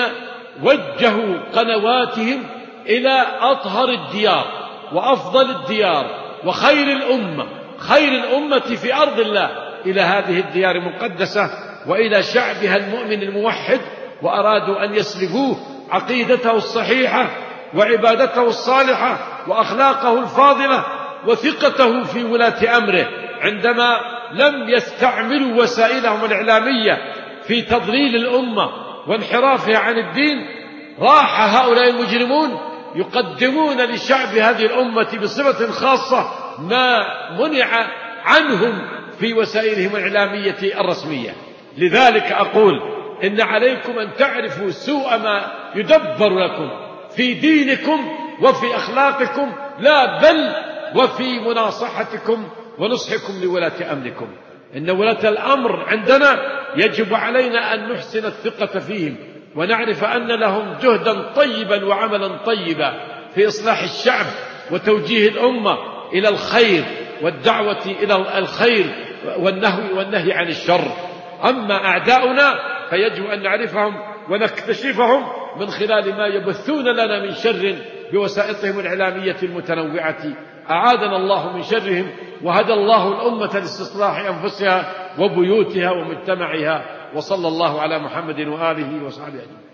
[SPEAKER 2] وجهوا قنواتهم إلى أطهر الديار وأفضل الديار وخير الأمة، خير الأمة في أرض الله، إلى هذه الديار المقدسة وإلى شعبها المؤمن الموحد، وأرادوا أن يسلبوه عقيدته الصحيحة وعبادته الصالحة وأخلاقه الفاضلة وثقته في ولاة أمره، عندما لم يستعملوا وسائلهم الإعلامية في تضليل الأمة وانحرافها عن الدين. راح هؤلاء المجرمون يقدمون لشعب هذه الأمة بصفة خاصة ما منع عنهم في وسائلهم الإعلامية الرسمية. لذلك أقول إن عليكم أن تعرفوا سوء ما يدبر لكم في دينكم وفي أخلاقكم، لا بل وفي مناصحتكم ونصحكم لولاة أمركم. إن ولاة الأمر عندنا يجب علينا أن نحسن الثقة فيهم، ونعرف أن لهم جهدا طيبا وعملا طيبا في إصلاح الشعب وتوجيه الأمة إلى الخير والدعوة إلى الخير والنهي, والنهي عن الشر. أما أعداؤنا فيجب أن نعرفهم ونكتشفهم من خلال ما يبثون لنا من شر بوسائطهم الإعلامية المتنوعة. أعاذنا الله من شرهم، وهدى الله الأمة لاستصلاح أنفسها وبيوتها ومجتمعها، وصلى الله على محمد وآله وصحبه أجمعين.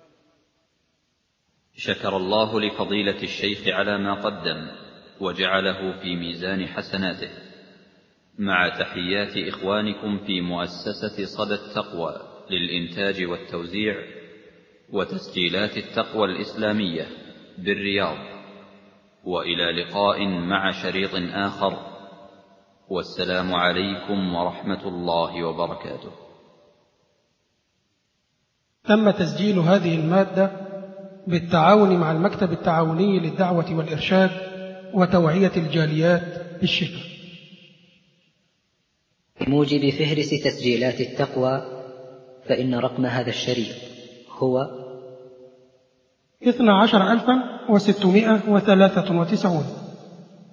[SPEAKER 1] شكر الله لفضيلة الشيخ على ما قدم وجعله في ميزان حسناته، مع تحيات إخوانكم في مؤسسة صدى التقوى للإنتاج والتوزيع وتسجيلات التقوى الإسلامية بالرياض، وإلى لقاء مع شريط آخر، والسلام عليكم ورحمة الله وبركاته.
[SPEAKER 4] تم تسجيل هذه المادة بالتعاون مع المكتب التعاوني للدعوة والإرشاد وتوعية الجاليات بالشفا.
[SPEAKER 5] بموجب فهرس تسجيلات التقوى، فإن رقم هذا الشريط هو
[SPEAKER 4] اثنا عشر ألفا وستمائة وثلاثة وتسعون.